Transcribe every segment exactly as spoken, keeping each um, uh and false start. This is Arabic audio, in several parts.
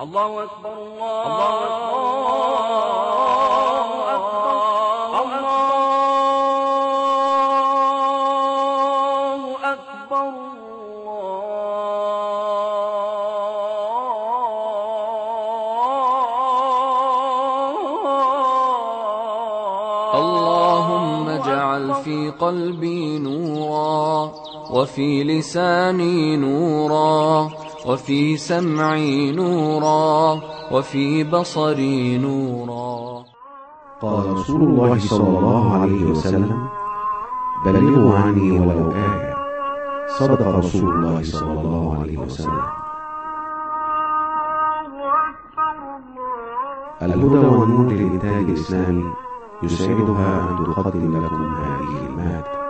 الله أكبر الله أكبر الله أكبر الله. اللهم اجعل في قلبي نورا، وفي لساني نورا، وفي سمعي نورا، وفي بصري نورا. قال رسول الله صلى الله عليه وسلم: بلغوا عني ولو آية. صدق رسول الله صلى الله عليه وسلم. الهدى والنور للإنتاج الإسلامي يسعدها أن تقدم لكم هذه المادة.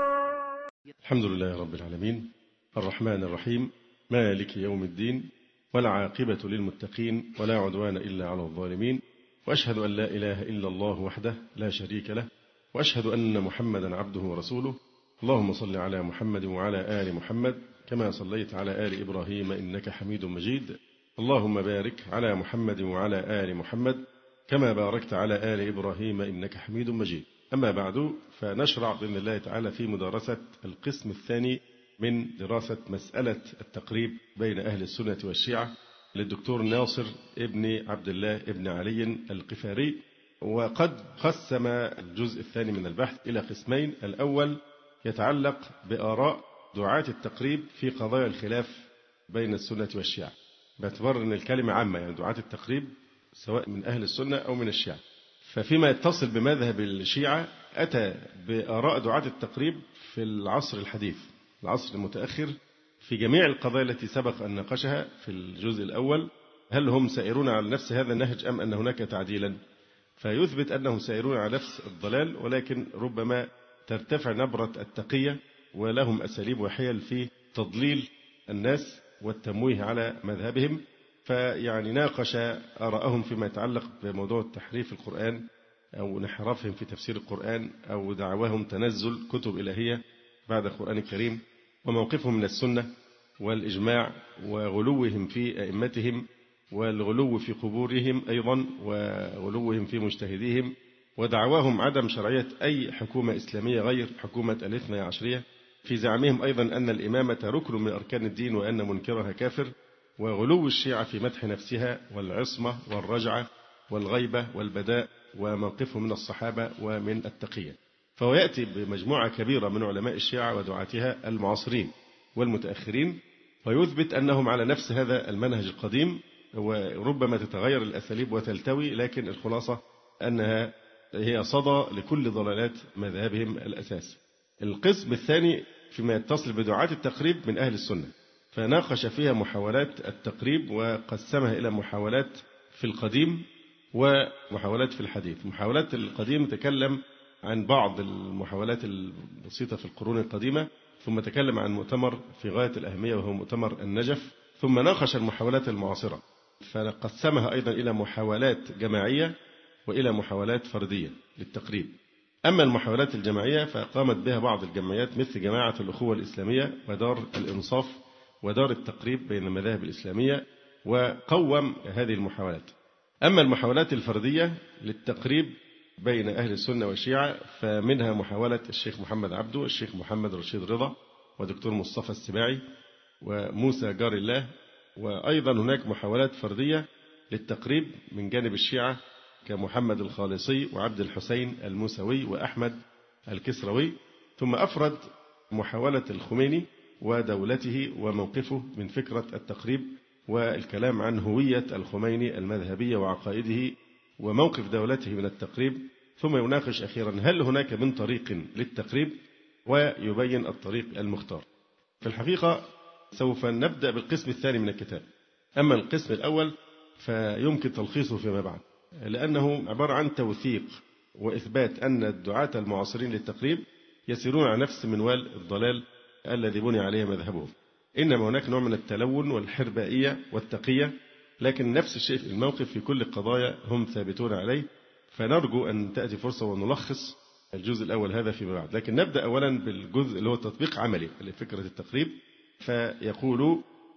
الحمد لله رب العالمين، الرحمن الرحيم، مالك يوم الدين، والعاقبة للمتقين، ولا عدوان إلا على الظالمين، وأشهد أن لا إله إلا الله وحده لا شريك له، وأشهد أن محمدا عبده ورسوله. اللهم صل على محمد وعلى آل محمد كما صليت على آل إبراهيم إنك حميد مجيد. اللهم بارك على محمد وعلى آل محمد كما باركت على آل إبراهيم إنك حميد مجيد. أما بعد، فنشرع بإذن الله تعالى في مدارسة القسم الثاني من دراسة مسألة التقريب بين أهل السنة والشيعة للدكتور ناصر ابن عبد الله ابن علي القفاري. وقد قسم الجزء الثاني من البحث إلى قسمين: الأول يتعلق بآراء دعاة التقريب في قضايا الخلاف بين السنة والشيعة، باعتبار أن الكلمة عامة، يعني دعاة التقريب سواء من أهل السنة أو من الشيعة. ففيما يتصل بمذهب الشيعة أتى بآراء دعاة التقريب في العصر الحديث، العصر المتأخر، في جميع القضايا التي سبق أن ناقشها في الجزء الأول. هل هم سائرون على نفس هذا النهج أم أن هناك تعديلا؟ فيثبت أنهم سائرون على نفس الضلال، ولكن ربما ترتفع نبرة التقية، ولهم أساليب وحيل في تضليل الناس والتمويه على مذهبهم. فيعني ناقش آراءهم فيما يتعلق بموضوع تحريف القرآن أو انحرافهم في تفسير القرآن، أو دعواهم تنزل كتب إلهية بعد القرآن الكريم، وموقفهم من السنة والإجماع، وغلوهم في أئمتهم، والغلو في قبورهم أيضا، وغلوهم في مجتهديهم، ودعواهم عدم شرعية أي حكومة إسلامية غير حكومة الاثنى عشرية، في زعمهم أيضا أن الإمامة ركن من أركان الدين وأن منكرها كافر، وغلو الشيعة في مدح نفسها والعصمة والرجعة والغيبة والبداء، وموقفهم من الصحابة ومن التقية. فهو يأتي بمجموعة كبيرة من علماء الشيعة ودعاتها المعاصرين والمتأخرين، ويثبت أنهم على نفس هذا المنهج القديم، وربما تتغير الأساليب وتلتوي، لكن الخلاصة أنها هي صدى لكل ضلالات مذهبهم الأساس. القسم الثاني فيما يتصل بدعاة التقريب من أهل السنة، فناقش فيها محاولات التقريب وقسمها إلى محاولات في القديم ومحاولات في الحديث. محاولات القديم تكلم عن بعض المحاولات البسيطة في القرون القديمة، ثم تكلم عن مؤتمر في غاية الأهمية وهو مؤتمر النجف، ثم ناقش المحاولات المعاصرة فقسمها أيضا إلى محاولات جماعية وإلى محاولات فردية للتقريب. أما المحاولات الجماعية فقامت بها بعض الجمعيات مثل جماعة الأخوة الإسلامية ودار الإنصاف ودار التقريب بين المذاهب الإسلامية، وقوم هذه المحاولات. أما المحاولات الفردية للتقريب بين أهل السنة والشيعة فمنها محاولة الشيخ محمد عبده، الشيخ محمد رشيد رضا، ودكتور مصطفى السباعي، وموسى جار الله. وأيضا هناك محاولات فردية للتقريب من جانب الشيعة كمحمد الخالصي وعبد الحسين الموسوي وأحمد الكسروي. ثم أفرد محاولة الخميني ودولته وموقفه من فكرة التقريب، والكلام عن هوية الخميني المذهبية وعقائده وموقف دولته من التقريب. ثم يناقش أخيرا هل هناك من طريق للتقريب، ويبين الطريق المختار. في الحقيقة سوف نبدأ بالقسم الثاني من الكتاب. أما القسم الأول فيمكن تلخيصه فيما بعد، لأنه عبارة عن توثيق وإثبات أن الدعاة المعاصرين للتقريب يسيرون على نفس منوال الضلال الذي بني عليه مذهبهم. إنما هناك نوع من التلون والحربائية والتقية، لكن نفس الشيء في الموقف في كل القضايا هم ثابتون عليه. فنرجو أن تأتي فرصة ونلخص الجزء الأول هذا فيما بعد. لكن نبدأ أولا بالجزء اللي هو تطبيق عملي لفكرة التقريب. فيقول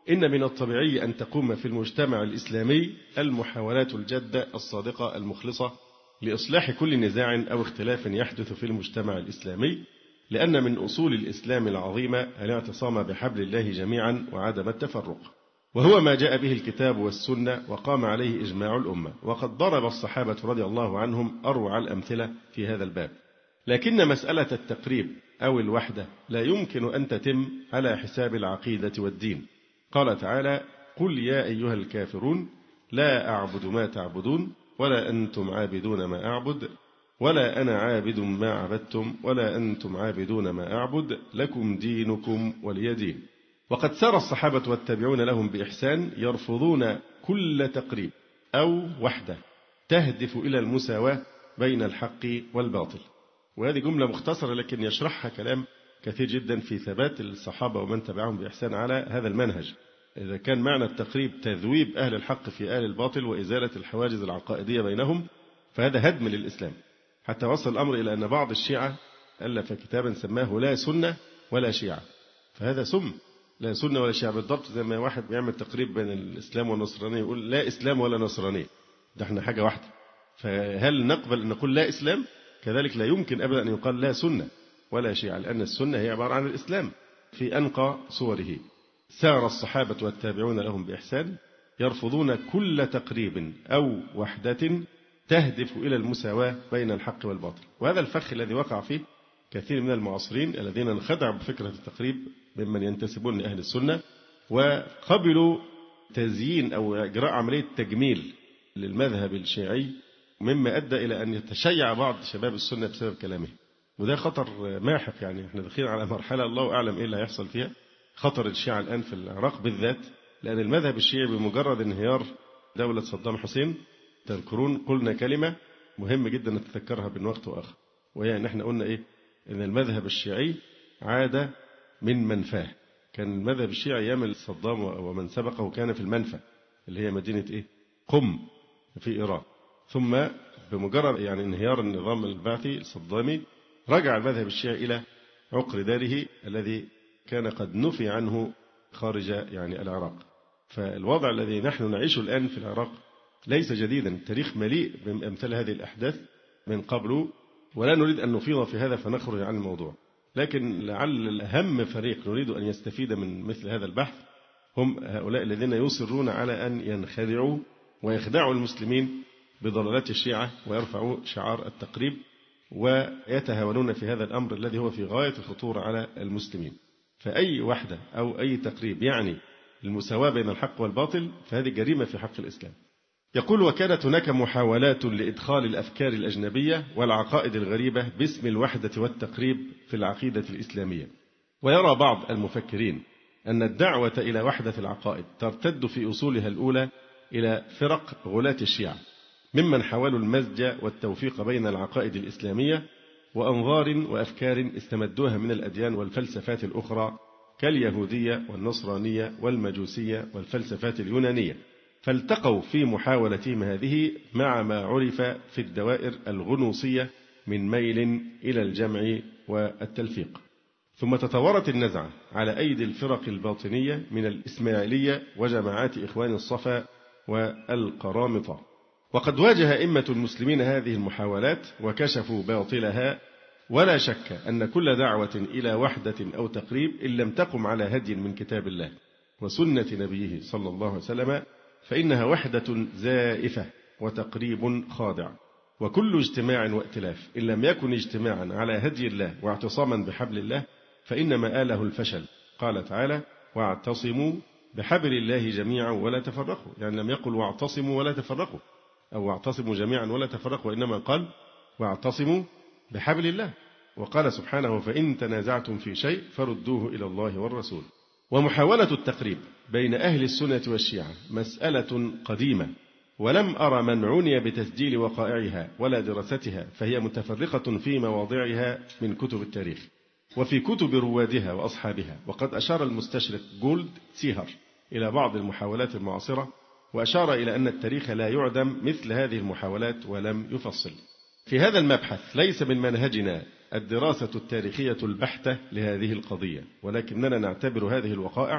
إن من الطبيعي أن تقوم في المجتمع الإسلامي المحاولات الجادة الصادقة المخلصة لإصلاح كل نزاع أو اختلاف يحدث في المجتمع الإسلامي، لأن من أصول الإسلام العظيمة الاعتصام بحبل الله جميعا وعدم التفرق، وهو ما جاء به الكتاب والسنة وقام عليه إجماع الأمة. وقد ضرب الصحابة رضي الله عنهم أروع الأمثلة في هذا الباب. لكن مسألة التقريب أو الوحدة لا يمكن أن تتم على حساب العقيدة والدين. قال تعالى: قل يا أيها الكافرون لا أعبد ما تعبدون ولا أنتم عابدون ما أعبد ولا أنا عابد ما عبدتم ولا أنتم عابدون ما أعبد لكم دينكم ولي دين. وقد سار الصحابة والتابعون لهم بإحسان يرفضون كل تقريب أو وحدة تهدف إلى المساواة بين الحق والباطل. وهذه جملة مختصرة لكن يشرحها كلام كثير جدا في ثبات الصحابة ومن تبعهم بإحسان على هذا المنهج. إذا كان معنى التقريب تذويب أهل الحق في أهل الباطل وإزالة الحواجز العقائدية بينهم، فهذا هدم للإسلام، حتى وصل الأمر إلى أن بعض الشيعة ألف كتابا سماه لا سنة ولا شيعة. فهذا سم، لا سنة ولا شيعة، بالضبط زي ما واحد بيعمل تقريب بين الإسلام والنصرانية يقول لا إسلام ولا نصرانية، ده احنا حاجة واحدة. فهل نقبل أن نقول لا إسلام؟ كذلك لا يمكن أبدا أن يقال لا سنة ولا شيعة، لأن السنة هي عبارة عن الإسلام في أنقى صوره. سار الصحابة والتابعون لهم بإحسان يرفضون كل تقريب أو وحدة تهدف إلى المساواة بين الحق والباطل. وهذا الفخ الذي وقع فيه كثير من المعاصرين الذين انخدعوا بفكرة التقريب ممن ينتسبون لأهل السنة، وقبلوا تزيين أو إجراء عملية تجميل للمذهب الشيعي، مما أدى إلى أن يتشيع بعض شباب السنة بسبب كلامه. وده خطر ماحق، يعني احنا داخلين على مرحلة الله أعلم إيه اللي هيحصل فيها. خطر الشيعة الآن في العراق بالذات، لأن المذهب الشيعي بمجرد انهيار دولة صدام حسين، تذكرون قلنا كلمة مهم جدا نتذكرها بين وقت وآخر، وهي أن احنا قلنا إيه؟ إن المذهب الشيعي عاد من منفاه. كان المذهب الشيعي أيام صدام ومن سبقه كان في المنفى اللي هي مدينة إيه؟ قم في إيران. ثم بمجرد يعني انهيار النظام البعثي الصدامي رجع المذهب الشيعي إلى عقر داره الذي كان قد نفي عنه خارج يعني العراق. فالوضع الذي نحن نعيشه الآن في العراق ليس جديدا، التاريخ مليء بأمثال هذه الأحداث من قبل، ولا نريد أن نفيض في هذا فنخرج عن الموضوع. لكن لعل الأهم فريق نريد أن يستفيد من مثل هذا البحث هم هؤلاء الذين يصرون على أن ينخدعوا ويخدعوا المسلمين بضلالات الشيعة ويرفعوا شعار التقريب، ويتهاونون في هذا الأمر الذي هو في غاية الخطورة على المسلمين. فأي وحدة أو أي تقريب يعني المساواة بين الحق والباطل فهذه جريمة في حق الإسلام. يقول: وكانت هناك محاولات لإدخال الأفكار الأجنبية والعقائد الغريبة باسم الوحدة والتقريب في العقيدة الإسلامية. ويرى بعض المفكرين أن الدعوة إلى وحدة العقائد ترتد في أصولها الأولى إلى فرق غلاة الشيعة ممن حاولوا المزج والتوفيق بين العقائد الإسلامية وأنظار وأفكار استمدوها من الأديان والفلسفات الأخرى كاليهودية والنصرانية والمجوسية والفلسفات اليونانية، فالتقوا في محاولتهم هذه مع ما عرف في الدوائر الغنوصية من ميل إلى الجمع والتلفيق. ثم تطورت النزعة على أيدي الفرق الباطنية من الإسماعيلية وجماعات إخوان الصفا والقرامطة. وقد واجه أئمة المسلمين هذه المحاولات وكشفوا باطلها، ولا شك أن كل دعوة إلى وحدة أو تقريب إن لم تقم على هدي من كتاب الله وسنة نبيه صلى الله عليه وسلم فإنها وحدة زائفة وتقريب خادع. وكل اجتماع وائتلاف إن لم يكن اجتماعا على هدي الله واعتصاما بحبل الله فإن مآله الفشل. قال تعالى: واعتصموا بحبل الله جميعا ولا تفرقوا، يعني لم يقل واعتصموا ولا تفرقوا أو واعتصموا جميعا ولا تفرقوا، وإنما قال واعتصموا بحبل الله. وقال سبحانه: فإن تنازعتم في شيء فردوه إلى الله والرسول. ومحاولة التقريب بين أهل السنة والشيعة مسألة قديمة، ولم أرى من عني بتسجيل وقائعها ولا دراستها، فهي متفرقة في مواضعها من كتب التاريخ وفي كتب روادها وأصحابها. وقد أشار المستشرق جولد سيهر إلى بعض المحاولات المعاصرة، وأشار إلى أن التاريخ لا يعدم مثل هذه المحاولات ولم يفصل. في هذا المبحث ليس من منهجنا الدراسة التاريخية البحتة لهذه القضية، ولكننا نعتبر هذه الوقائع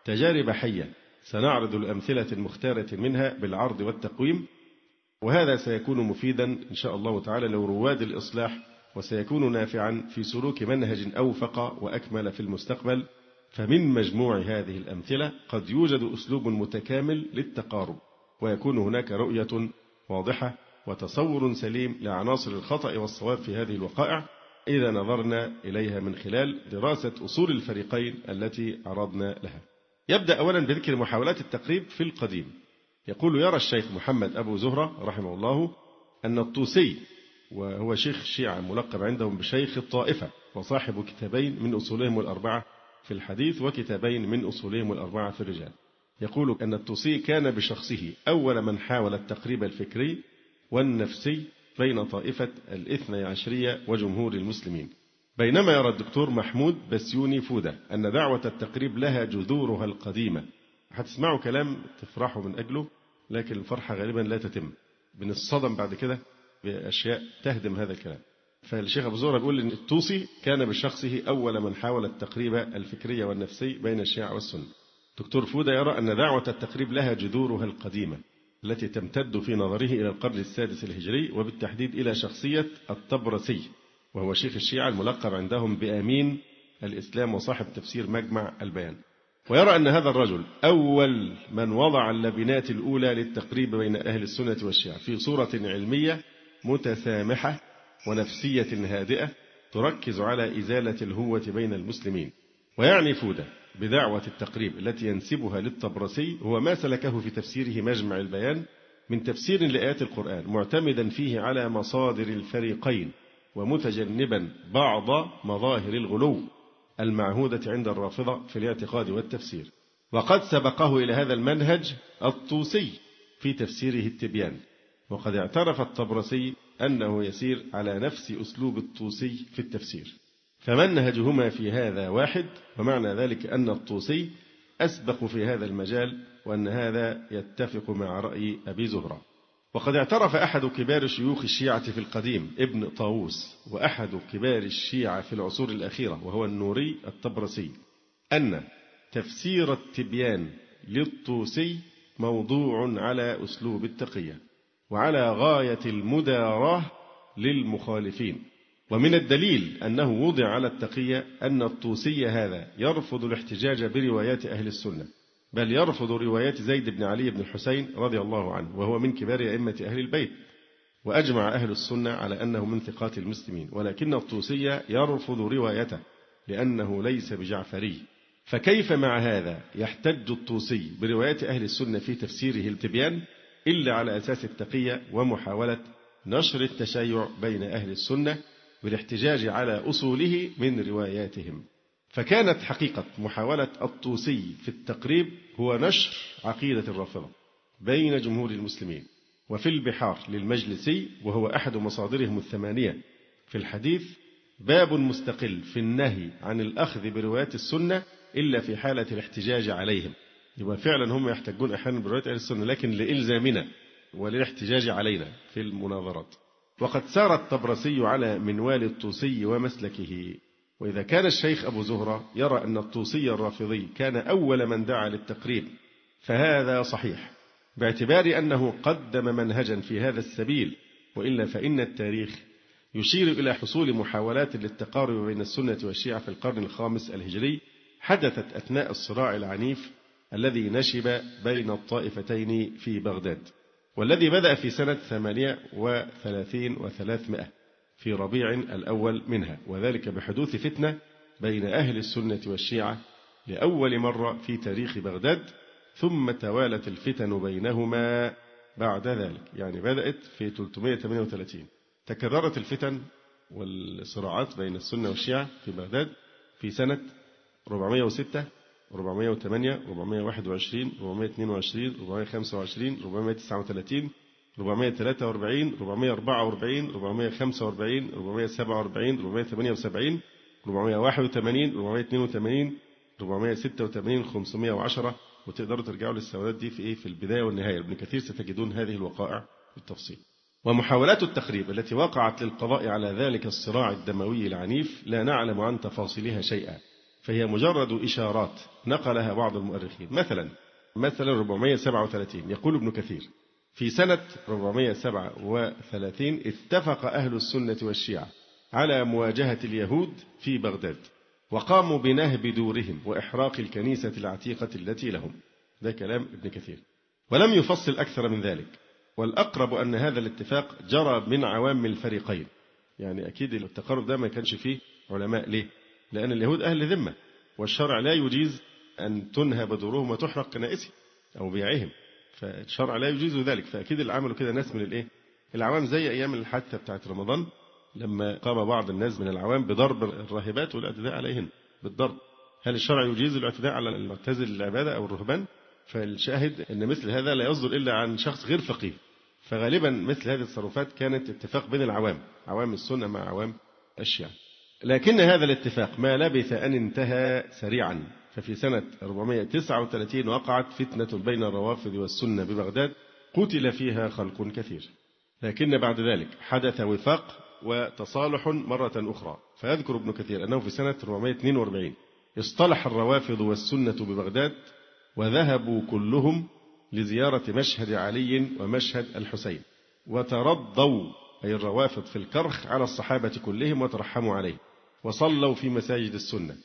تجارب حية سنعرض الأمثلة المختارة منها بالعرض والتقويم، وهذا سيكون مفيدا إن شاء الله تعالى لرواد الإصلاح، وسيكون نافعا في سلوك منهج أوفق وأكمل في المستقبل. فمن مجموع هذه الأمثلة قد يوجد أسلوب متكامل للتقارب، ويكون هناك رؤية واضحة وتصور سليم لعناصر الخطأ والصواب في هذه الوقائع إذا نظرنا إليها من خلال دراسة أصول الفريقين التي عرضنا لها. يبدأ أولا بذكر محاولات التقريب في القديم. يقول: يرى الشيخ محمد أبو زهرة رحمه الله أن الطوسي، وهو شيخ الشيعة ملقب عندهم بشيخ الطائفة، وصاحب كتابين من أصولهم الأربعة في الحديث وكتابين من أصولهم الأربعة في الرجال، يقول أن الطوسي كان بشخصه أول من حاول التقريب الفكري والنفسي بين طائفة الاثني عشرية وجمهور المسلمين، بينما يرى الدكتور محمود بسيوني فودة أن دعوة التقريب لها جذورها القديمة. هتسمعوا كلام تفرحوا من أجله، لكن الفرحة غالبا لا تتم، بنصطدم بعد كده بأشياء تهدم هذا الكلام. فالشيخ أبو زهرة بيقول أن الطوسي كان بشخصه أول من حاول التقريب الفكري والنفسي بين الشيعة والسنة. دكتور فودة يرى أن دعوة التقريب لها جذورها القديمة التي تمتد في نظره إلى القرن السادس الهجري، وبالتحديد إلى شخصية الطبرسي، وهو شيخ الشيعة الملقب عندهم بأمين الإسلام وصاحب تفسير مجمع البيان. ويرى أن هذا الرجل أول من وضع اللبنات الأولى للتقريب بين أهل السنة والشيعة في صورة علمية متسامحة ونفسية هادئة تركز على إزالة الهوة بين المسلمين. ويعني فودة بدعوة التقريب التي ينسبها للطبرسي هو ما سلكه في تفسيره مجمع البيان من تفسير لآيات القرآن، معتمدا فيه على مصادر الفريقين ومتجنبا بعض مظاهر الغلو المعهودة عند الرافضة في الاعتقاد والتفسير. وقد سبقه إلى هذا المنهج الطوسي في تفسيره التبيان، وقد اعترف الطبرسي أنه يسير على نفس أسلوب الطوسي في التفسير، فمنهجهما في هذا واحد، ومعنى ذلك أن الطوسي أسبق في هذا المجال، وأن هذا يتفق مع رأي أبي زهرة. وقد اعترف أحد كبار شيوخ الشيعة في القديم ابن طاووس، وأحد كبار الشيعة في العصور الأخيرة وهو النوري الطبرسي، أن تفسير التبيان للطوسي موضوع على أسلوب التقية وعلى غاية المداراة للمخالفين. ومن الدليل أنه وضع على التقية أن الطوسي هذا يرفض الاحتجاج بروايات أهل السنة، بل يرفض روايات زيد بن علي بن الحسين رضي الله عنه، وهو من كبار أئمة أهل البيت، وأجمع أهل السنة على أنه من ثقات المسلمين، ولكن الطوسي يرفض روايته لأنه ليس بجعفري. فكيف مع هذا يحتج الطوسي بروايات أهل السنة في تفسيره التبيان إلا على أساس التقية ومحاولة نشر التشيع بين أهل السنة بالاحتجاج على أصوله من رواياتهم؟ فكانت حقيقة محاولة الطوسي في التقريب هو نشر عقيدة الرافضة بين جمهور المسلمين. وفي البحار للمجلسي، وهو أحد مصادرهم الثمانية في الحديث، باب مستقل في النهي عن الأخذ بروايات السنة إلا في حالة الاحتجاج عليهم. يبقى فعلا هم يحتجون أحيانا بروايات أهل السنة، لكن لإلزامنا وللاحتجاج علينا في المناظرات. وقد سار الطبرسي على منوال الطوسي ومسلكه. وإذا كان الشيخ أبو زهرة يرى أن الطوسي الرافضي كان أول من دعا للتقريب، فهذا صحيح باعتبار أنه قدم منهجا في هذا السبيل، وإلا فإن التاريخ يشير إلى حصول محاولات للتقارب بين السنة والشيعة في القرن الخامس الهجري حدثت أثناء الصراع العنيف الذي نشب بين الطائفتين في بغداد، والذي بدأ في سنة ثمانية وثلاثين وثلاثمائة في ربيع الأول منها، وذلك بحدوث فتنة بين أهل السنة والشيعة لأول مرة في تاريخ بغداد، ثم توالت الفتن بينهما بعد ذلك، يعني بدأت في ثلاثمائة وثمانية وثلاثين، تكررت الفتن والصراعات بين السنة والشيعة في بغداد في سنة أربعمائة وستة أربعمائة وثمانية أربعمائة وواحد وعشرين أربعمائة واثنين وعشرين أربعمائة وخمسة وعشرين أربعمائة وتسعة وثلاثين أربعمائة وثلاثة وأربعين أربعمائة وأربعة وأربعين أربعمائة وخمسة وأربعين أربعمائة وسبعة وأربعين أربعمائة وثمانية وسبعين أربعمائة وواحد وثمانين أربعمائة واثنين وثمانين أربعمائة وستة وثمانين خمسمائة وعشرة. وتقدروا ترجعوا للسوادات دي في إيه في البداية والنهاية، ابن كثير ستجدون هذه الوقائع بالتفصيل. ومحاولات التقريب التي وقعت للقضاء على ذلك الصراع الدموي العنيف لا نعلم عن تفاصيلها شيئا، فهي مجرد إشارات نقلها بعض المؤرخين. مثلا مثلا أربعمائة وسبعة وثلاثين يقول ابن كثير: في سنة أربعمائة وسبعة وثلاثين اتفق أهل السنة والشيعة على مواجهة اليهود في بغداد، وقاموا بنهب دورهم وإحراق الكنيسة العتيقة التي لهم. ده كلام ابن كثير، ولم يفصل أكثر من ذلك. والأقرب أن هذا الاتفاق جرى من عوام الفريقين. يعني أكيد التقارب ده ما كانش فيه علماء. ليه؟ لأن اليهود أهل ذمة، والشرع لا يجيز أن تنهب دورهم وتحرق كنائسهم أو بيعهم، فالشرع لا يجيز ذلك. فأكيد اللي عملوا كده ناس من الإيه؟ العوام، زي أيام الحادثة بتاعت رمضان لما قام بعض الناس من العوام بضرب الراهبات والاعتداء عليهن بالضرب. هل الشرع يجيز الاعتداء على المعتزل العبادة أو الرهبان؟ فالشاهد أن مثل هذا لا يصدر إلا عن شخص غير فقيه. فغالبا مثل هذه التصرفات كانت اتفاق بين العوام، عوام السنة مع عوام الشيعة. لكن هذا الاتفاق ما لبث أن انتهى سريعا. ففي سنة أربعمائة وتسعة وثلاثين وقعت فتنة بين الروافض والسنة ببغداد، قتل فيها خلق كثير. لكن بعد ذلك حدث وفاق وتصالح مرة أخرى. فيذكر ابن كثير أنه في سنة أربعمائة واثنين وأربعين اصطلح الروافض والسنة ببغداد، وذهبوا كلهم لزيارة مشهد علي ومشهد الحسين، وترضوا أي الروافض في الكرخ على الصحابة كلهم وترحموا عليه، وصلوا في مساجد السنة،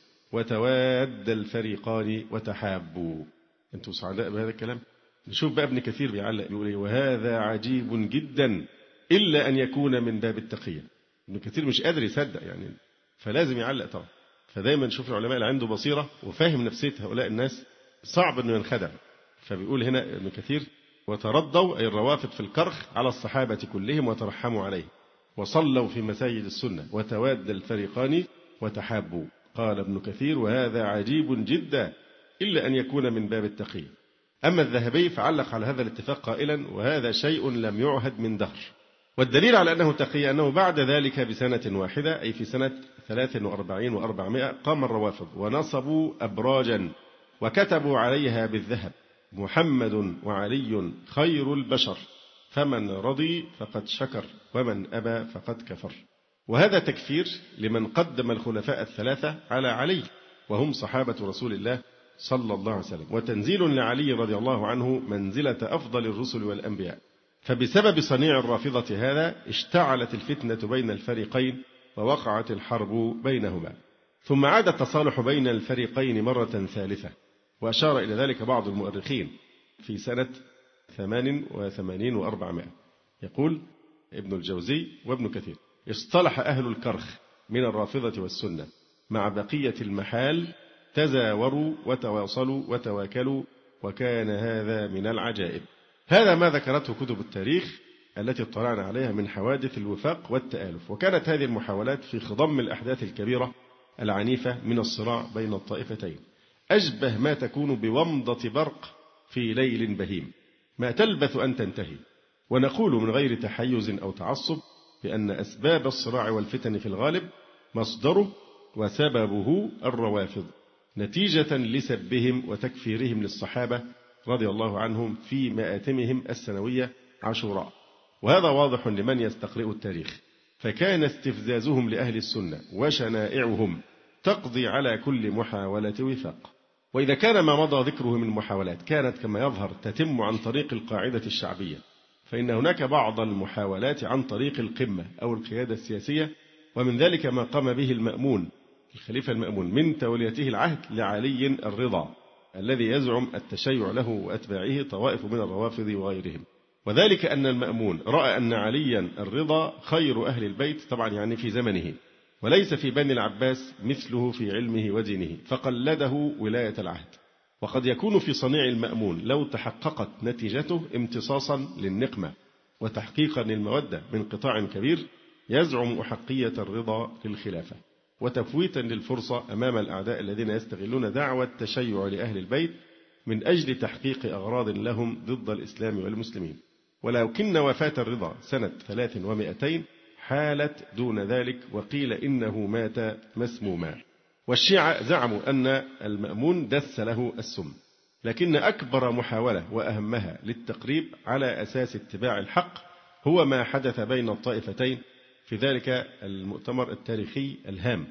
وتواد الفريقان وتحابوا. أنتم سعداء بهذا الكلام؟ نشوف بقى ابن كثير بيعلق بيقول: وهذا عجيب جدا إلا أن يكون من باب التقية. ابن كثير مش قادر يصدق يعني، فلازم يعلق طبعا. فدايما نشوف العلماء اللي عنده بصيرة وفاهم نفسية هؤلاء الناس صعب أنه ينخدع. فبيقول هنا ابن كثير: وترضوا أي الروافض في الكرخ على الصحابة كلهم وترحموا عليه، وصلوا في مساجد السنة، وتواد الفريقان وتحابوا. قال ابن كثير: وهذا عجيب جدا إلا أن يكون من باب التقي. أما الذهبي فعلق على هذا الاتفاق قائلا: وهذا شيء لم يعهد من دهر. والدليل على أنه تقي أنه بعد ذلك بسنة واحدة، أي في سنة ثلاث وأربعين وأربعمائة، قام الروافض ونصبوا أبراجا وكتبوا عليها بالذهب: محمد وعلي خير البشر، فمن رضي فقد شكر، ومن أبى فقد كفر. وهذا تكفير لمن قدم الخلفاء الثلاثة على علي، وهم صحابة رسول الله صلى الله عليه وسلم، وتنزيل لعلي رضي الله عنه منزلة أفضل الرسل والأنبياء. فبسبب صنيع الرافضة هذا اشتعلت الفتنة بين الفريقين، ووقعت الحرب بينهما. ثم عاد التصالح بين الفريقين مرة ثالثة، وأشار إلى ذلك بعض المؤرخين في سنة ثمان وثمانين وأربعمائة. يقول ابن الجوزي وابن كثير: اصطلح أهل الكرخ من الرافضة والسنة مع بقية المحال، تزاوروا وتواصلوا وتواكلوا، وكان هذا من العجائب. هذا ما ذكرته كتب التاريخ التي اطلعنا عليها من حوادث الوفاق والتآلف. وكانت هذه المحاولات في خضم الأحداث الكبيرة العنيفة من الصراع بين الطائفتين، أشبه ما تكون بومضة برق في ليل بهيم، ما تلبث أن تنتهي. ونقول من غير تحيز أو تعصب بأن أسباب الصراع والفتن في الغالب مصدره وسببه الروافض، نتيجة لسبهم وتكفيرهم للصحابة رضي الله عنهم في مآتمهم السنوية عاشوراء. وهذا واضح لمن يستقرئ التاريخ. فكان استفزازهم لأهل السنة وشنائعهم تقضي على كل محاولة وفاق. وإذا كان ما مضى ذكره من محاولات كانت كما يظهر تتم عن طريق القاعدة الشعبية، فإن هناك بعض المحاولات عن طريق القمة أو القيادة السياسية. ومن ذلك ما قام به المأمون الخليفة المأمون من توليته العهد لعلي الرضا، الذي يزعم التشيع له وأتباعه طوائف من الروافض وغيرهم. وذلك أن المأمون رأى أن عليا الرضا خير أهل البيت، طبعا يعني في زمنه، وليس في بني العباس مثله في علمه ودينه، فقلده ولاية العهد. وقد يكون في صنيع المأمون لو تحققت نتيجته امتصاصا للنقمة وتحقيقا للمودة من قطاع كبير يزعم أحقية الرضا للخلافة، وتفويتا للفرصة أمام الأعداء الذين يستغلون دعوة التشيع لأهل البيت من أجل تحقيق أغراض لهم ضد الإسلام والمسلمين. ولكن وفاة الرضا سنة ثلاث ومائتين حالت دون ذلك، وقيل إنه مات مسموما. والشيعة زعموا أن المأمون دس له السم. لكن أكبر محاولة وأهمها للتقريب على أساس اتباع الحق هو ما حدث بين الطائفتين في ذلك المؤتمر التاريخي الهام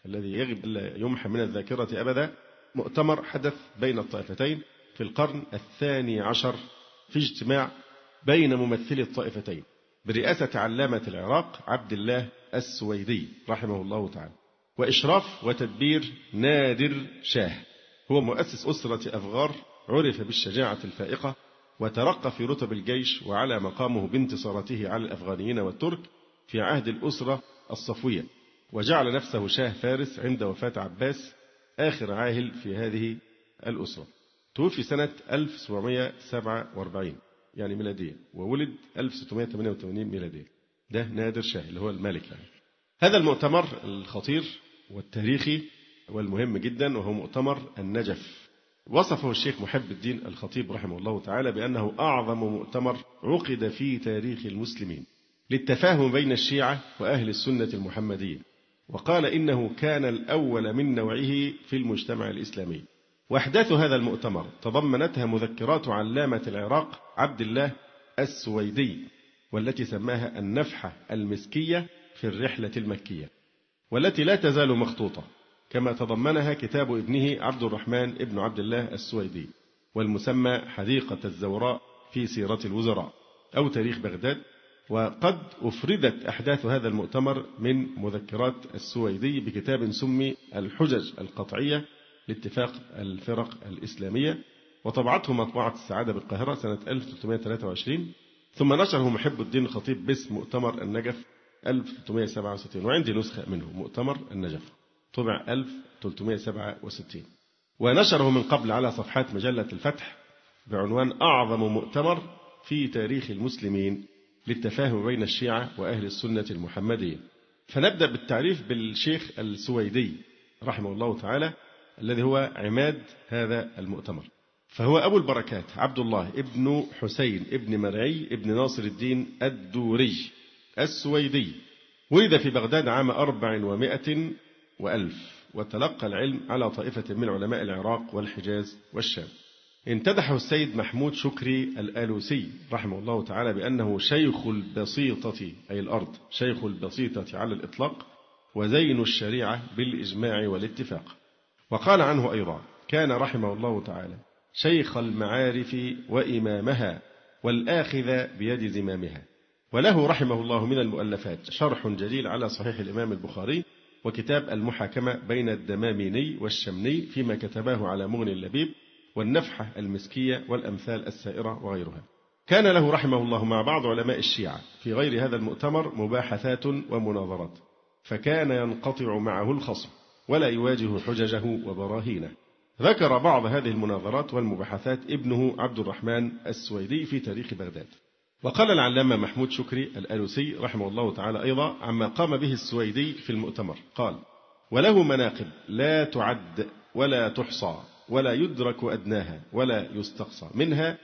الذي يجب ألا يمحى من الذاكرة أبدا، مؤتمر حدث بين الطائفتين في القرن الثاني عشر في اجتماع بين ممثلي الطائفتين برئاسة علامة العراق عبد الله السويدي رحمه الله تعالى، وإشراف وتدبير نادر شاه، هو مؤسس أسرة أفغار، عرف بالشجاعة الفائقة وترقى في رتب الجيش، وعلى مقامه بانتصاراته على الأفغانيين والترك في عهد الأسرة الصفوية، وجعل نفسه شاه فارس عند وفاة عباس آخر عاهل في هذه الأسرة. توفي سنة ألف وسبعمائة وسبعة وأربعين يعني ميلادية، وولد ألف وستمائة وثمانية وثمانين ميلادية. ده نادر شاه اللي هو الملك يعني. هذا المؤتمر الخطير والتاريخي والمهم جدا وهو مؤتمر النجف، وصفه الشيخ محب الدين الخطيب رحمه الله تعالى بأنه أعظم مؤتمر عقد في تاريخ المسلمين للتفاهم بين الشيعة وأهل السنة المحمدية، وقال إنه كان الأول من نوعه في المجتمع الإسلامي. وأحداث هذا المؤتمر تضمنتها مذكرات علامة العراق عبد الله السويدي، والتي سماها النفحة المسكية في الرحلة المكية، والتي لا تزال مخطوطة، كما تضمنها كتاب ابنه عبد الرحمن ابن عبد الله السويدي والمسمى حديقة الزوراء في سيرة الوزراء أو تاريخ بغداد. وقد أفردت أحداث هذا المؤتمر من مذكرات السويدي بكتاب سمي الحجج القطعية لاتفاق الفرق الإسلامية، وطبعته مطبعة السعادة بالقاهرة سنة ألف وثلاثمائة وثلاثة وعشرين، ثم نشره محب الدين الخطيب باسم مؤتمر النجف ألف وثلاثمائة وسبعة وستين، وعندي نسخة منه مؤتمر النجف طبع ألف وثلاثمائة وسبعة وستين، ونشره من قبل على صفحات مجلة الفتح بعنوان أعظم مؤتمر في تاريخ المسلمين للتفاهم بين الشيعة وأهل السنة المحمدية. فنبدأ بالتعريف بالشيخ السويدي رحمه الله تعالى الذي هو عماد هذا المؤتمر. فهو أبو البركات عبد الله ابن حسين ابن مرعي ابن ناصر الدين الدوري السويدي، ولد في بغداد عام أربع ومائة وألف، وتلقى العلم على طائفة من علماء العراق والحجاز والشام. امتدحه السيد محمود شكري الآلوسي رحمه الله تعالى بأنه شيخ البسيطة أي الأرض، شيخ البسيطة على الإطلاق، وزين الشريعة بالإجماع والاتفاق. وقال عنه أيضا: كان رحمه الله تعالى شيخ المعارف وإمامها والآخذ بيد زمامها. وله رحمه الله من المؤلفات شرح جليل على صحيح الإمام البخاري، وكتاب المحاكمة بين الدماميني والشمني فيما كتباه على مغني اللبيب، والنفحة المسكية والأمثال السائرة وغيرها. كان له رحمه الله مع بعض علماء الشيعة في غير هذا المؤتمر مباحثات ومناظرات، فكان ينقطع معه الخصم ولا يواجه حججه وبراهينه. ذكر بعض هذه المناظرات والمباحثات ابنه عبد الرحمن السويدي في تاريخ بغداد. وقال العلامة محمود شكري الآلوسي رحمه الله تعالى أيضا عما قام به السويدي في المؤتمر، قال: وله مناقب لا تعد ولا تحصى ولا يدرك أدناها ولا يستقصى، منها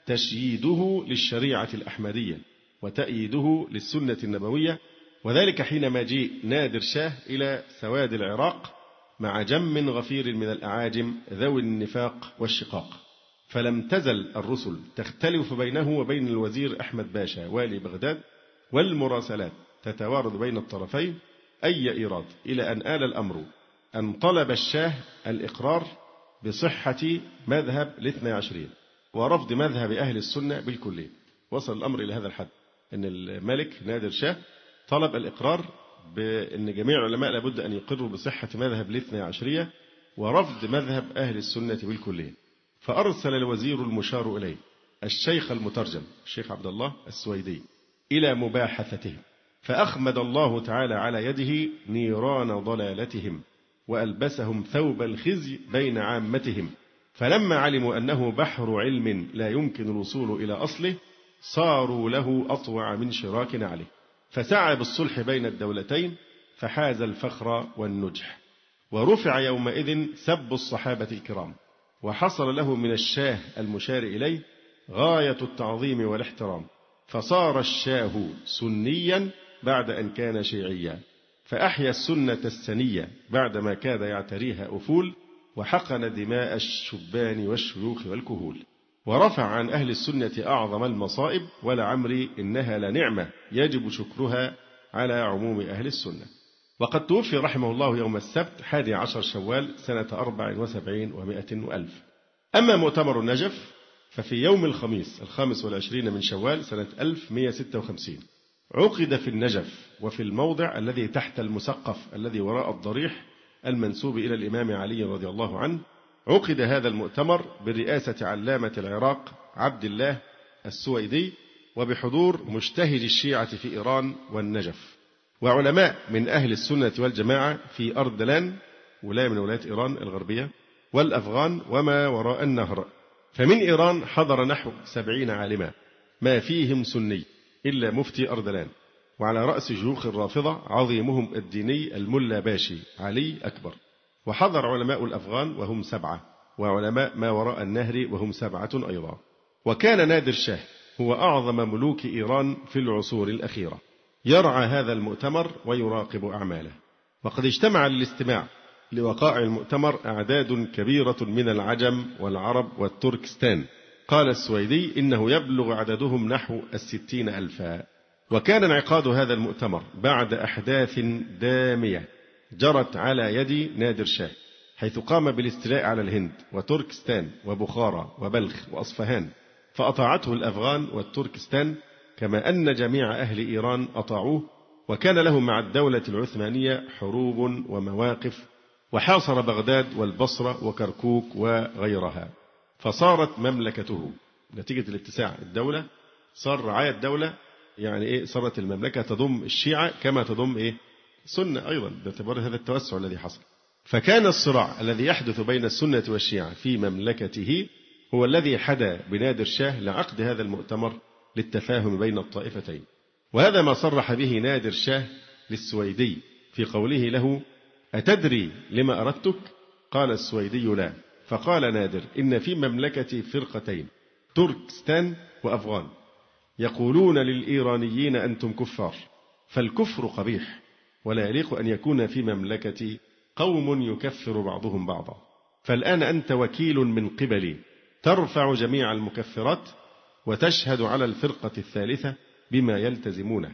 تشييده للشريعة الأحمدية وتأييده للسنة النبوية، وذلك حينما جيء نادر شاه إلى سواد العراق مع جم غفير من الأعاجم ذوي النفاق والشقاق، فلم تزل الرسل تختلف بينه وبين الوزير أحمد باشا والي بغداد، والمراسلات تتوارد بين الطرفين أي إيراد، إلى أن آل الأمر أن طلب الشاه الإقرار بصحة مذهب الاثنى عشرية ورفض مذهب أهل السنة بالكلية. وصل الأمر إلى هذا الحد أن الملك نادر شاه طلب الإقرار بأن جميع العلماء لابد أن يقروا بصحة مذهب الاثنى عشرية ورفض مذهب أهل السنة بالكلية. فأرسل الوزير المشار إليه الشيخ المترجم الشيخ عبد الله السويدي إلى مباحثتهم، فأخمد الله تعالى على يده نيران ضلالتهم وألبسهم ثوب الخزي بين عامتهم، فلما علموا أنه بحر علم لا يمكن الوصول إلى أصله صاروا له أطوع من شراك عليه، فسعى بالصلح بين الدولتين فحاز الفخر والنجح، ورفع يومئذ سب الصحابة الكرام، وحصل له من الشاه المشار إليه غاية التعظيم والاحترام، فصار الشاه سنيا بعد أن كان شيعيا، فأحيا السنة السنية بعدما كاد يعتريها أفول، وحقن دماء الشبان والشيوخ والكهول، ورفع عن أهل السنة أعظم المصائب، ولعمري إنها لنعمة يجب شكرها على عموم أهل السنة. وقد توفي رحمه الله يوم السبت حادي عشر شوال سنة أربع وسبعين ومائة وألف. أما مؤتمر النجف ففي يوم الخميس الخامس والعشرين من شوال سنة ألف ومائة وستة وخمسين عقد في النجف وفي الموضع الذي تحت المسقف الذي وراء الضريح المنسوب إلى الإمام علي رضي الله عنه. عقد هذا المؤتمر برئاسة علامة العراق عبد الله السويدي وبحضور مجتهد الشيعة في إيران والنجف وعلماء من أهل السنة والجماعة في أردلان ولاية من ولايات إيران الغربية والأفغان وما وراء النهر. فمن إيران حضر نحو سبعين عالما ما فيهم سني إلا مفتي أردلان، وعلى رأس شيوخ الرافضة عظيمهم الديني الملا باشي علي أكبر. وحضر علماء الأفغان وهم سبعة، وعلماء ما وراء النهر وهم سبعة أيضا. وكان نادر شاه هو أعظم ملوك إيران في العصور الأخيرة يرعى هذا المؤتمر ويراقب أعماله. وقد اجتمع للاستماع لوقائع المؤتمر أعداد كبيرة من العجم والعرب والتركستان. قال السويدي إنه يبلغ عددهم نحو الستين ألفا. وكان انعقاد هذا المؤتمر بعد أحداث دامية جرت على يد نادر شاه، حيث قام بالاستيلاء على الهند وتركستان وبخارى وبلخ وأصفهان، فأطاعته الأفغان والتركستان كما أن جميع أهل إيران أطاعوه. وكان له مع الدولة العثمانية حروب ومواقف، وحاصر بغداد والبصرة وكركوك وغيرها، فصارت مملكته نتيجة الاتساع الدولة صار رعاية الدولة يعني إيه صارت المملكة تضم الشيعة كما تضم إيه سنة أيضا باعتبار هذا التوسع الذي حصل. فكان الصراع الذي يحدث بين السنة والشيعة في مملكته هو الذي حدا بنادر شاه لعقد هذا المؤتمر للتفاهم بين الطائفتين. وهذا ما صرح به نادر شاه للسويدي في قوله له: أتدري لما أردتك؟ قال السويدي: لا. فقال نادر: إن في مملكتي فرقتين تركستان وأفغان يقولون للإيرانيين أنتم كفار، فالكفر قبيح، ولا يليق أن يكون في مملكتي قوم يكفر بعضهم بعضا، فالآن أنت وكيل من قبلي ترفع جميع المكفرات وتشهد على الفرقة الثالثة بما يلتزمونه،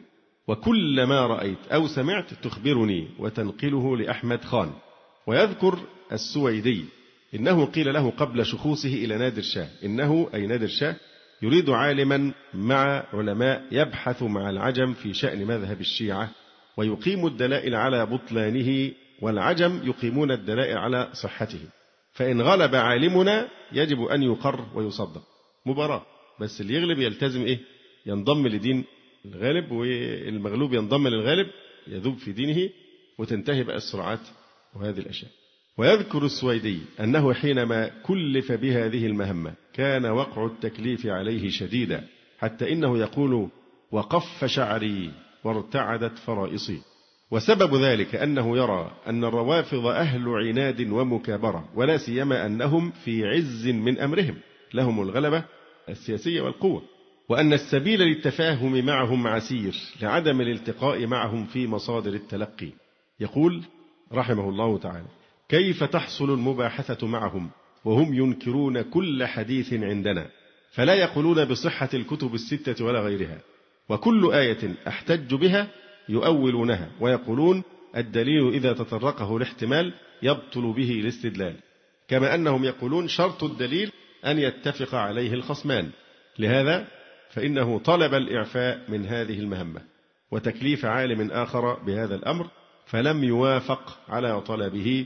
وكل ما رأيت أو سمعت تخبرني وتنقله لأحمد خان. ويذكر السويدي إنه قيل له قبل شخوصه إلى نادر شاه إنه أي نادر شاه يريد عالما مع علماء يبحث مع العجم في شأن مذهب الشيعة ويقيم الدلائل على بطلانه، والعجم يقيمون الدلائل على صحته، فإن غلب عالمنا يجب أن يقر ويصدق. مباراة، بس اللي يغلب يلتزم إيه؟ ينضم لدين الغالب، والمغلوب ينضم للغالب يذوب في دينه، وتنتهي بقى الصراعات وهذه الأشياء. ويذكر السويدي أنه حينما كلف بهذه المهمة كان وقع التكليف عليه شديدا، حتى إنه يقول: وقف شعري وارتعدت فرائصي. وسبب ذلك أنه يرى أن الروافض أهل عناد ومكابرة، ولا سيما أنهم في عز من أمرهم، لهم الغلبة السياسية والقوة، وأن السبيل للتفاهم معهم عسير لعدم الالتقاء معهم في مصادر التلقي. يقول رحمه الله تعالى: كيف تحصل المباحثة معهم وهم ينكرون كل حديث عندنا، فلا يقولون بصحة الكتب الستة ولا غيرها، وكل آية أحتج بها يؤولونها ويقولون الدليل إذا تطرقه الاحتمال يبطل به الاستدلال، كما أنهم يقولون شرط الدليل أن يتفق عليه الخصمان. لهذا فإنه طلب الإعفاء من هذه المهمة وتكليف عالم آخر بهذا الأمر، فلم يوافق على طلبه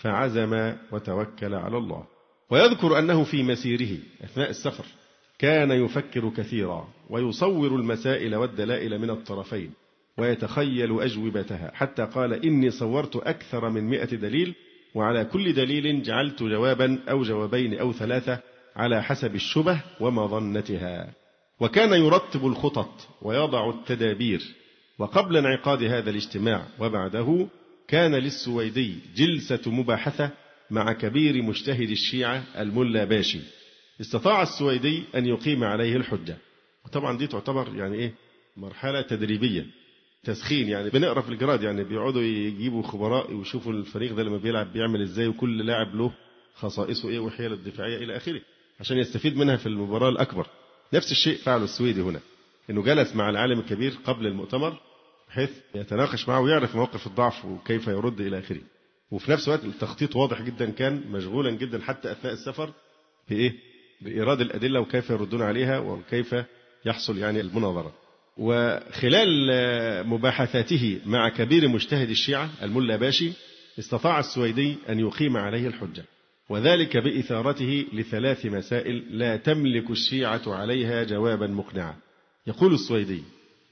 فعزم وتوكل على الله. ويذكر أنه في مسيره أثناء السفر كان يفكر كثيرا ويصور المسائل والدلائل من الطرفين ويتخيل أجوبتها، حتى قال: إني صورت أكثر من مئة دليل، وعلى كل دليل جعلت جوابا أو جوابين أو ثلاثة على حسب الشبه ومظنتها. وكان يرتب الخطط ويضع التدابير. وقبل انعقاد هذا الاجتماع وبعده كان للسويدي جلسة مباحثة مع كبير مجتهد الشيعة الملا باشي. استطاع السويدي أن يقيم عليه الحجة. وطبعا دي تعتبر يعني إيه مرحلة تدريبية، تسخين، يعني بنقرأ في الجراد يعني بيقعدوا يجيبوا خبراء ويشوفوا الفريق ده لما بيلعب بيعمل إزاي، وكل لاعب له خصائصه إيه وحيله الدفاعية إلى آخره، عشان يستفيد منها في المباراة الأكبر. نفس الشيء فعله السويدي هنا، إنه جلس مع العالم الكبير قبل المؤتمر بحيث يتناقش معه ويعرف مواقف الضعف وكيف يرد إلى آخره. وفي نفس الوقت التخطيط واضح جدا، كان مشغولا جدا حتى أثناء السفر بإيه؟ بإيراد الأدلة وكيف يردون عليها وكيف يحصل يعني المناظرة. وخلال مباحثاته مع كبير مجتهد الشيعة الملا باشي استطاع السويدي أن يقيم عليه الحجة، وذلك بإثارته لثلاث مسائل لا تملك الشيعة عليها جوابا مقنعا. يقول السويدي: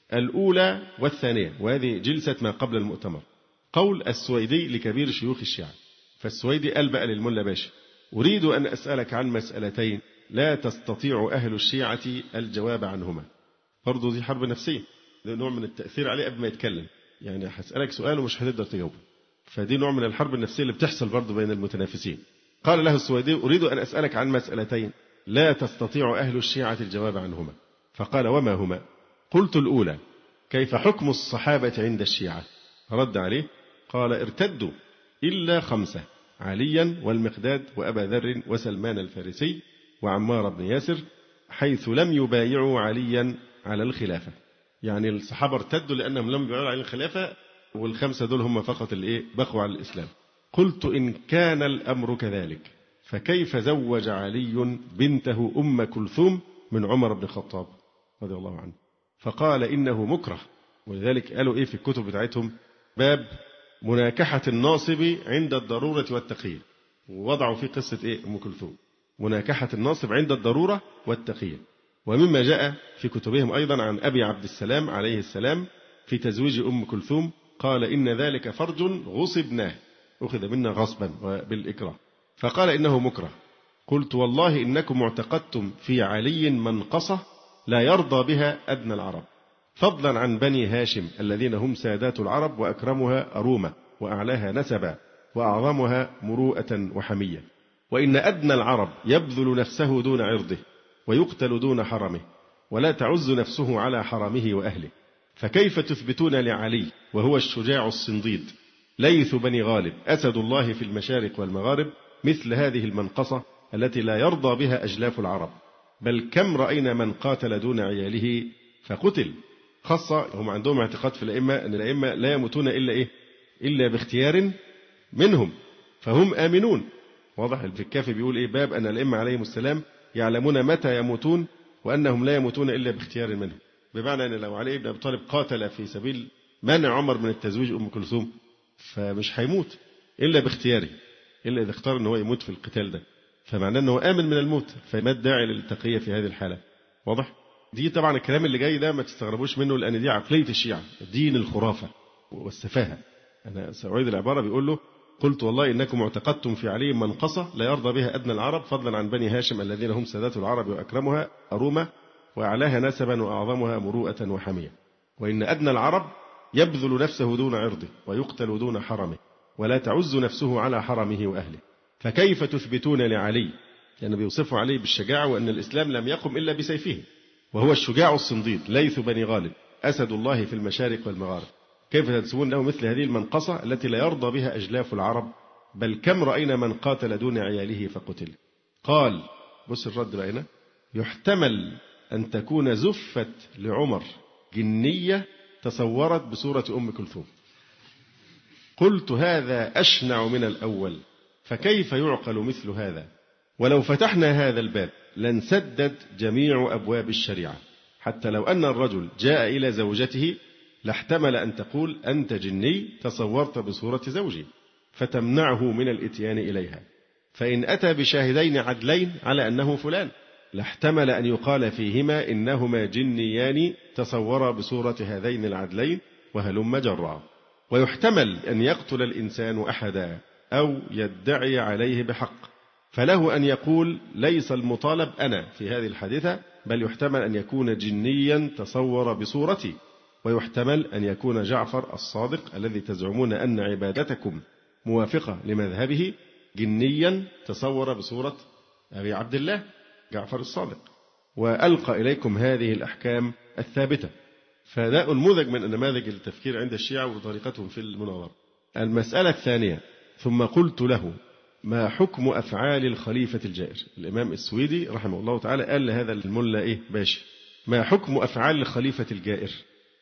الأولى والثانية، وهذه جلسة ما قبل المؤتمر، قول السويدي لكبير شيوخ الشيعة. فالسويدي ألبأ للملا باشي: أريد أن أسألك عن مسألتين لا تستطيع أهل الشيعة الجواب عنهما. برضو دي حرب نفسية، ده نوع من التأثير عليه قبل ما يتكلم، يعني هسألك سؤال ومش هتقدر تجاوبه، فدي نوع من الحرب النفسية اللي بتحصل برضو بين المتنافسين. قال له السويدي: أريد أن أسألك عن مسألتين لا تستطيع أهل الشيعة الجواب عنهما. فقال: وما هما؟ قلت: الأولى، كيف حكم الصحابة عند الشيعة؟ رد عليه قال: ارتدوا إلا خمسة: عليا والمقداد وأبا ذر وسلمان الفارسي وعمار بن ياسر، حيث لم يبايعوا عليا على الخلافة. يعني الصحابة ارتدوا لأنهم لم يبايعوا على الخلافة، والخمسة دول هم فقط اللي بقوا على الإسلام. قلت: إن كان الأمر كذلك فكيف زوج علي بنته أم كلثوم من عمر بن الخطاب رضي الله عنه؟ فقال: إنه مكره. ولذلك قالوا إيه في الكتب بتاعتهم؟ باب مناكحة الناصب عند الضرورة والتقية، ووضعوا فيه قصة إيه؟ أم كلثوم، مناكحة الناصب عند الضرورة والتقية. ومما جاء في كتبهم أيضا عن أبي عبد السلام عليه السلام في تزويج أم كلثوم، قال: إن ذلك فرج غصبناه، أخذ منا غصبا وبالإكراه، فقال: إنه مكره. قلت: والله إنكم اعتقدتم في علي منقصة لا يرضى بها أدنى العرب، فضلا عن بني هاشم الذين هم سادات العرب وأكرمها أرومة وأعلاها نسبا وأعظمها مروءة وحمية، وإن أدنى العرب يبذل نفسه دون عرضه ويقتل دون حرمه، ولا تعز نفسه على حرمه وأهله، فكيف تثبتون لعلي وهو الشجاع الصنديد ليث بني غالب أسد الله في المشارق والمغارب مثل هذه المنقصة التي لا يرضى بها أجلاف العرب؟ بل كم رأينا من قاتل دون عياله فقتل. خاصة هم عندهم اعتقاد في الأئمة أن الأئمة لا يموتون إلا إيه؟ إلا باختيار منهم، فهم آمنون. واضح في الكافي بيقول إيه؟ باب أن الأئمة عليهم السلام يعلمون متى يموتون وأنهم لا يموتون إلا باختيار منهم، بمعنى أن لو علي بن أبي طالب قاتل في سبيل منع عمر من التزويج أم كلثوم فمش هيموت إلا باختياره، إلا إذا اختار أن هو يموت في القتال ده، فمعناه أنه آمن من الموت، فما الداعي للتقية في هذه الحالة؟ واضح؟ دي طبعا الكلام اللي جاي ده ما تستغربوش منه، لأن دي عقلية الشيعة، دين الخرافة والسفاهة. أنا سأعيد العبارة، بيقول له: قلت: والله إنكم اعتقدتم في علي منقصة لا يرضى بها أدنى العرب، فضلا عن بني هاشم الذين هم سادات العرب وأكرمها أرومة وأعلاها نسبا وأعظمها مروءة وحمية، وإن أدنى العرب يبذل نفسه دون عرضه ويقتل دون حرمه، ولا تعز نفسه على حرمه وأهله، فكيف تثبتون لعلي، لأن يعني بيوصفوا عليه بالشجاعة وأن الإسلام لم يقم إلا بسيفه، وهو الشجاع الصنديد ليث بني غالب أسد الله في المشارق والمغارب، كيف تنسبون له مثل هذه المنقصة التي لا يرضى بها أجلاف العرب؟ بل كم رأينا من قاتل دون عياله فقتل. قال: بص الرد بقى هنا: يحتمل أن تكون زفت لعمر جنية تصورت بصورة أم كلثوم. قلت: هذا أشنع من الأول، فكيف يعقل مثل هذا؟ ولو فتحنا هذا الباب لانسدت جميع أبواب الشريعة، حتى لو أن الرجل جاء إلى زوجته لاحتمل أن تقول: أنت جني تصورت بصورة زوجي، فتمنعه من الإتيان إليها، فإن أتى بشاهدين عدلين على أنه فلان لاحتمل أن يقال فيهما إنهما جنيان تصورا بصورة هذين العدلين وهلم جرا. ويحتمل أن يقتل الإنسان أحدا أو يدعي عليه بحق، فله أن يقول: ليس المطالب أنا في هذه الحادثة، بل يحتمل أن يكون جنيا تصور بصورتي، ويحتمل أن يكون جعفر الصادق الذي تزعمون أن عبادتكم موافقة لمذهبه جنيا تصور بصورة أبي عبد الله جعفر الصادق، وألقى إليكم هذه الأحكام الثابتة. فده نموذج من نماذج التفكير عند الشيعة وطريقتهم في المناظرة. المسألة الثانية: ثم قلت له: ما حكم أفعال الخليفة الجائر؟ الإمام السويدي رحمه الله تعالى قال لهذا الملا إيه باشي: ما حكم أفعال الخليفة الجائر؟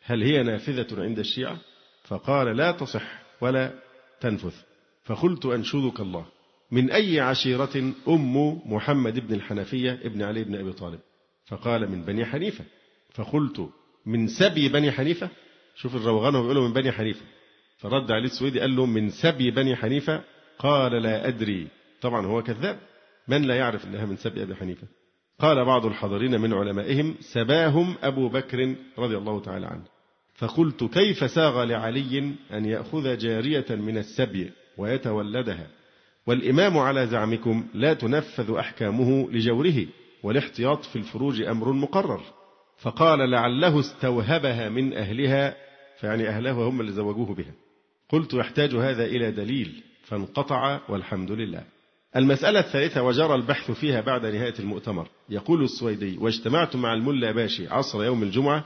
هل هي نافذة عند الشيعة؟ فقال لا تصح ولا تنفذ. فقلت أنشدك الله، من أي عشيرة أم محمد بن الحنفية ابن علي بن أبي طالب؟ فقال من بني حنيفة. فقلت من سبي بني حنيفة؟ شوف الروغان هو بيقولوا من بني حنيفة، فرد عليه السويدي قال له من سبي بني حنيفة؟ قال لا أدري. طبعا هو كذاب، من لا يعرف أنها من سبي أبي حنيفة؟ قال بعض الحاضرين من علمائهم سباهم أبو بكر رضي الله تعالى عنه. فقلت كيف ساغ لعلي أن يأخذ جارية من السبي ويتولدها، والإمام على زعمكم لا تنفذ أحكامه لجوره، والاحتياط في الفروج أمر مقرر. فقال لعله استوهبها من أهلها، فيعني أهلها هم اللي زوجوه بها. قلت يحتاج هذا إلى دليل، فانقطع والحمد لله. المسألة الثالثة وجرى البحث فيها بعد نهاية المؤتمر. يقول السويدي واجتمعت مع الملا باشي عصر يوم الجمعة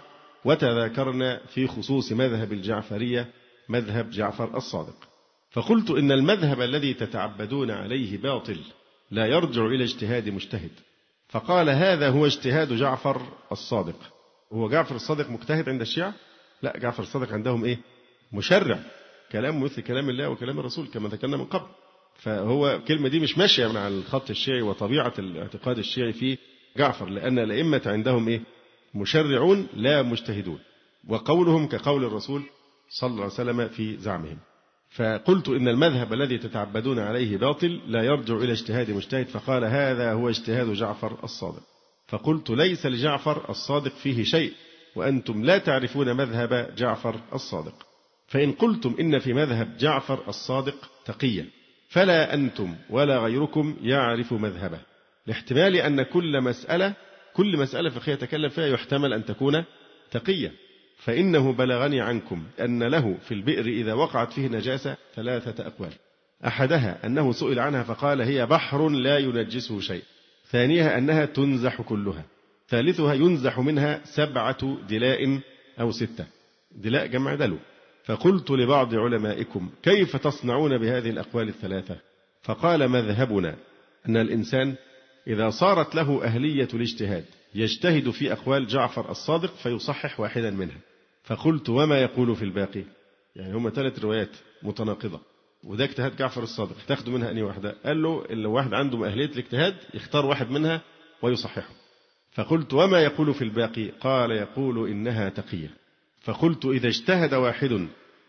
وتذاكرنا في خصوص مذهب الجعفرية مذهب جعفر الصادق، فقلت إن المذهب الذي تتعبدون عليه باطل لا يرجع إلى اجتهاد مجتهد. فقال هذا هو اجتهاد جعفر الصادق. هو جعفر الصادق مجتهد عند الشيعة؟ لا، جعفر الصادق عندهم إيه؟ مشرع، كلام مثل كلام الله وكلام الرسول كما ذكرنا من قبل. فهو الكلمة دي مش ماشية مع الخط الشيعي وطبيعة الاعتقاد الشيعي في جعفر، لأن الأئمة عندهم إيه؟ مشرعون لا مجتهدون، وقولهم كقول الرسول صلى الله عليه وسلم في زعمهم. فقلت إن المذهب الذي تتعبدون عليه باطل لا يرجع إلى اجتهاد مجتهد. فقال هذا هو اجتهاد جعفر الصادق. فقلت ليس لجعفر الصادق فيه شيء، وأنتم لا تعرفون مذهب جعفر الصادق. فإن قلتم إن في مذهب جعفر الصادق تقية، فلا أنتم ولا غيركم يعرف مذهبه، لاحتمال أن كل مسألة كل مسألة فقهية يتكلم فيها يحتمل أن تكون تقية. فإنه بلغني عنكم أن له في البئر إذا وقعت فيه نجاسة ثلاثة أقوال. أحدها أنه سئل عنها فقال هي بحر لا ينجسه شيء. ثانيها أنها تنزح كلها. ثالثها ينزح منها سبعة دلاء أو ستة، دلاء جمع دلو. فقلت لبعض علمائكم كيف تصنعون بهذه الأقوال الثلاثة؟ فقال مذهبنا أن الإنسان إذا صارت له أهلية الاجتهاد يجتهد في أقوال جعفر الصادق فيصحح واحدا منها. فقلت وما يقول في الباقي؟ يعني هم ثلاث روايات متناقضة، وده اجتهاد جعفر الصادق، تاخدوا منها أني واحدة؟ قال له اللي واحد عنده أهلية الاجتهاد يختار واحد منها ويصححه. فقلت وما يقول في الباقي؟ قال يقول إنها تقية. فقلت إذا اجتهد واحد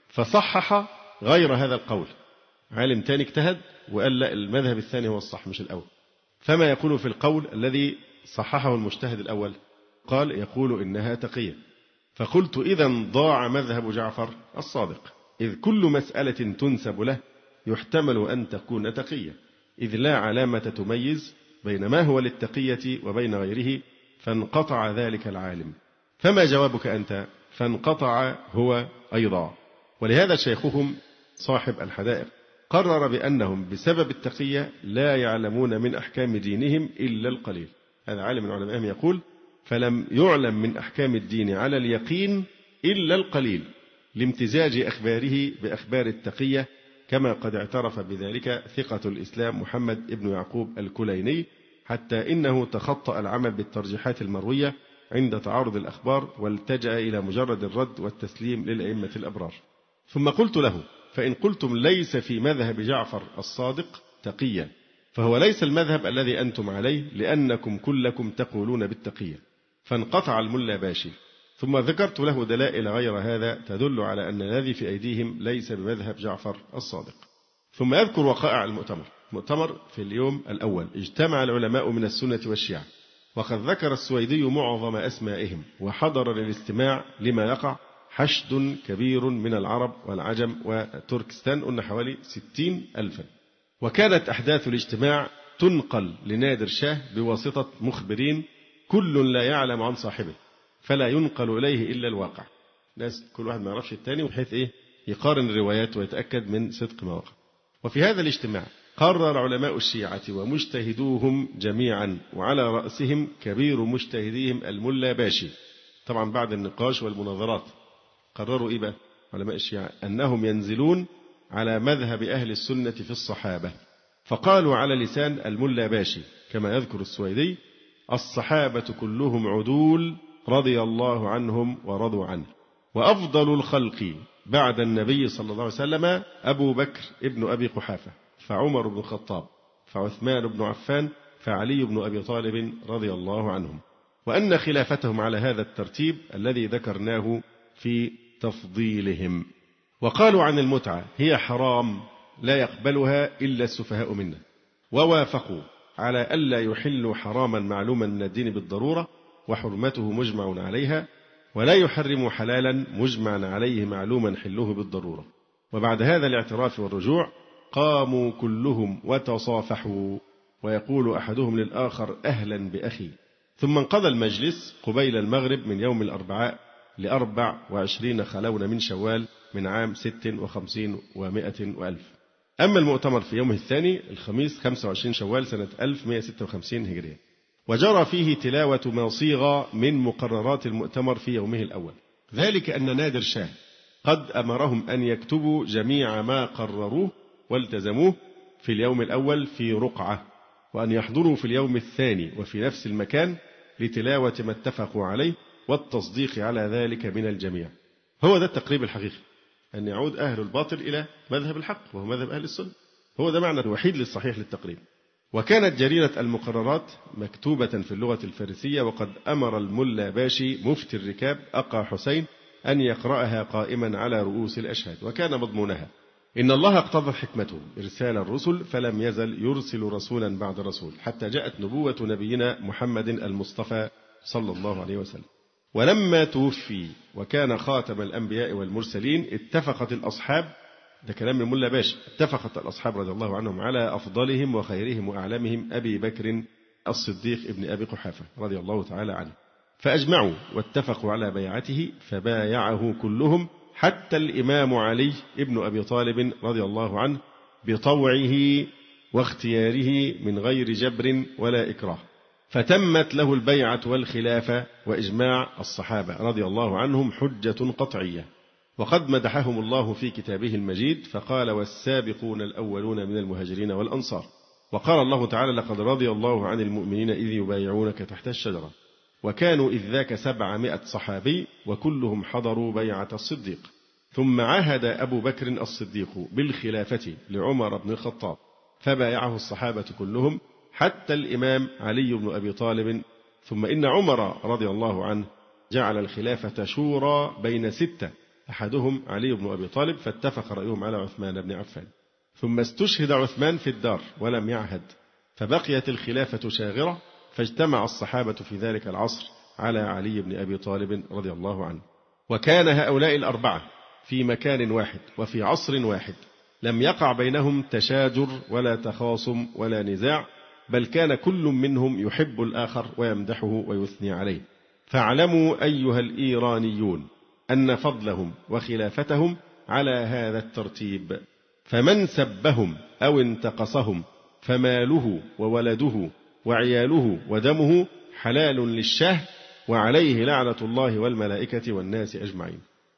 فصحح غير هذا القول، عالم تاني اجتهد وقال لا المذهب الثاني هو الصح مش الأول، فما يقول في القول الذي صححه المجتهد الأول؟ قال يقول إنها تقية. فقلت إذن ضاع مذهب جعفر الصادق، إذ كل مسألة تنسب له يحتمل أن تكون تقية، إذ لا علامة تميز بين ما هو للتقية وبين غيره، فانقطع ذلك العالم. فما جوابك أنت؟ فانقطع هو أيضا. ولهذا شيخهم صاحب الحدائق قرر بأنهم بسبب التقية لا يعلمون من أحكام دينهم إلا القليل. هذا عالم من علمائهم يقول فلم يعلم من أحكام الدين على اليقين إلا القليل، لامتزاج أخباره بأخبار التقية، كما قد اعترف بذلك ثقة الإسلام محمد ابن يعقوب الكليني، حتى إنه تخطأ العمل بالترجيحات المروية عند تعارض الأخبار، والتجأ إلى مجرد الرد والتسليم للأئمة الأبرار. ثم قلت له فإن قلتم ليس في مذهب جعفر الصادق تقية، فهو ليس المذهب الذي أنتم عليه، لأنكم كلكم تقولون بالتقية. فانقطع الملا باشي. ثم ذكرت له دلائل غير هذا تدل على أن الذي في أيديهم ليس بمذهب جعفر الصادق. ثم يذكر وقائع المؤتمر. مؤتمر في اليوم الأول اجتمع العلماء من السنة والشيعة، وقد ذكر السويدي معظم أسمائهم، وحضر للاستماع لما يقع حشد كبير من العرب والعجم وتركستان، قلنا حوالي ستين ألفا. وكانت أحداث الاجتماع تنقل لنادر شاه بواسطة مخبرين كل لا يعلم عن صاحبه، فلا ينقل إليه إلا الواقع. ناس كل واحد ما يعرفش الثاني، بحيث إيه يقارن الروايات ويتأكد من صدق ما وقع. وفي هذا الاجتماع قرر علماء الشيعة ومجتهدوهم جميعا، وعلى رأسهم كبير مجتهديهم الملا باشي، طبعا بعد النقاش والمناظرات قرروا إيه بقى علماء الشيعة؟ أنهم ينزلون على مذهب أهل السنة في الصحابة. فقالوا على لسان الملا باشي كما يذكر السويدي الصحابة كلهم عدول رضي الله عنهم ورضوا عنه. وأفضل الخلق بعد النبي صلى الله عليه وسلم أبو بكر ابن أبي قحافة، فعمر بن الخطاب، فعثمان بن عفان، فعلي بن أبي طالب رضي الله عنهم، وأن خلافتهم على هذا الترتيب الذي ذكرناه في تفضيلهم. وقالوا عن المتعة هي حرام لا يقبلها إلا السفهاء منا، ووافقوا على ألا يحلوا حراما معلوما من الدين بالضرورة وحرمته مجمع عليها، ولا يحرموا حلالا مجمع عليه معلوما حله بالضرورة. وبعد هذا الاعتراف والرجوع قاموا كلهم وتصافحوا، ويقول أحدهم للآخر أهلا بأخي. ثم انقضى المجلس قبيل المغرب من يوم الأربعاء لأربع وعشرين خلون من شوال من عام ست وخمسين ومائة وألف. أما المؤتمر في يومه الثاني الخميس خمسة وعشرين شوال سنة ألف ومائة وستة وخمسين هجرية، وجرى فيه تلاوة ما صيغ من مقررات المؤتمر في يومه الأول، ذلك أن نادر شاه قد أمرهم أن يكتبوا جميع ما قرروه والتزموه في اليوم الأول في رقعة، وأن يحضروا في اليوم الثاني وفي نفس المكان لتلاوة ما اتفقوا عليه والتصديق على ذلك من الجميع. هو ده التقريب الحقيقي، أن يعود أهل الباطل إلى مذهب الحق وهو مذهب أهل السنة. هو ده معنى الوحيد للصحيح للتقريب. وكانت جريدة المقررات مكتوبة في اللغة الفارسية، وقد أمر الملا باشي مفتي الركاب أقا حسين أن يقرأها قائما على رؤوس الأشهاد، وكان مضمونها: إن الله اقتضت حكمته إرسال الرسل فلم يزل يرسل رسولا بعد رسول حتى جاءت نبوة نبينا محمد المصطفى صلى الله عليه وسلم. ولما توفي وكان خاتم الأنبياء والمرسلين اتفقت الأصحاب، ده كلام الملا باشا، اتفقت الأصحاب رضي الله عنهم على أفضلهم وخيرهم وأعلمهم أبي بكر الصديق ابن أبي قحافة رضي الله تعالى عنه، فأجمعوا واتفقوا على بيعته فبايعه كلهم حتى الإمام علي ابن أبي طالب رضي الله عنه بطوعه واختياره من غير جبر ولا إكراه، فتمت له البيعة والخلافة، وإجماع الصحابة رضي الله عنهم حجة قطعية. وقد مدحهم الله في كتابه المجيد فقال: والسابقون الأولون من المهاجرين والأنصار. وقال الله تعالى: لقد رضي الله عن المؤمنين إذ يبايعونك تحت الشجرة، وكانوا إذ ذاك سبعمائة صحابي وكلهم حضروا بيعة الصديق. ثم عهد أبو بكر الصديق بالخلافة لعمر بن الخطاب فبايعه الصحابة كلهم حتى الإمام علي بن أبي طالب. ثم إن عمر رضي الله عنه جعل الخلافة شورى بين ستة، أحدهم علي بن أبي طالب، فاتفق رأيهم على عثمان بن عفان. ثم استشهد عثمان في الدار ولم يعهد، فبقيت الخلافة شاغرة، فاجتمع الصحابة في ذلك العصر على علي بن أبي طالب رضي الله عنه. وكان هؤلاء الأربعة في مكان واحد وفي عصر واحد، لم يقع بينهم تشاجر ولا تخاصم ولا نزاع، بل كان كل منهم يحب الآخر ويمدحه ويثني عليه. فاعلموا أيها الإيرانيون أن فضلهم وخلافتهم على هذا الترتيب، فمن سبهم أو انتقصهم فماله وولده وعياله ودمه حلال للشاه، وعليه لعنة الله والملائكة والناس أجمعين.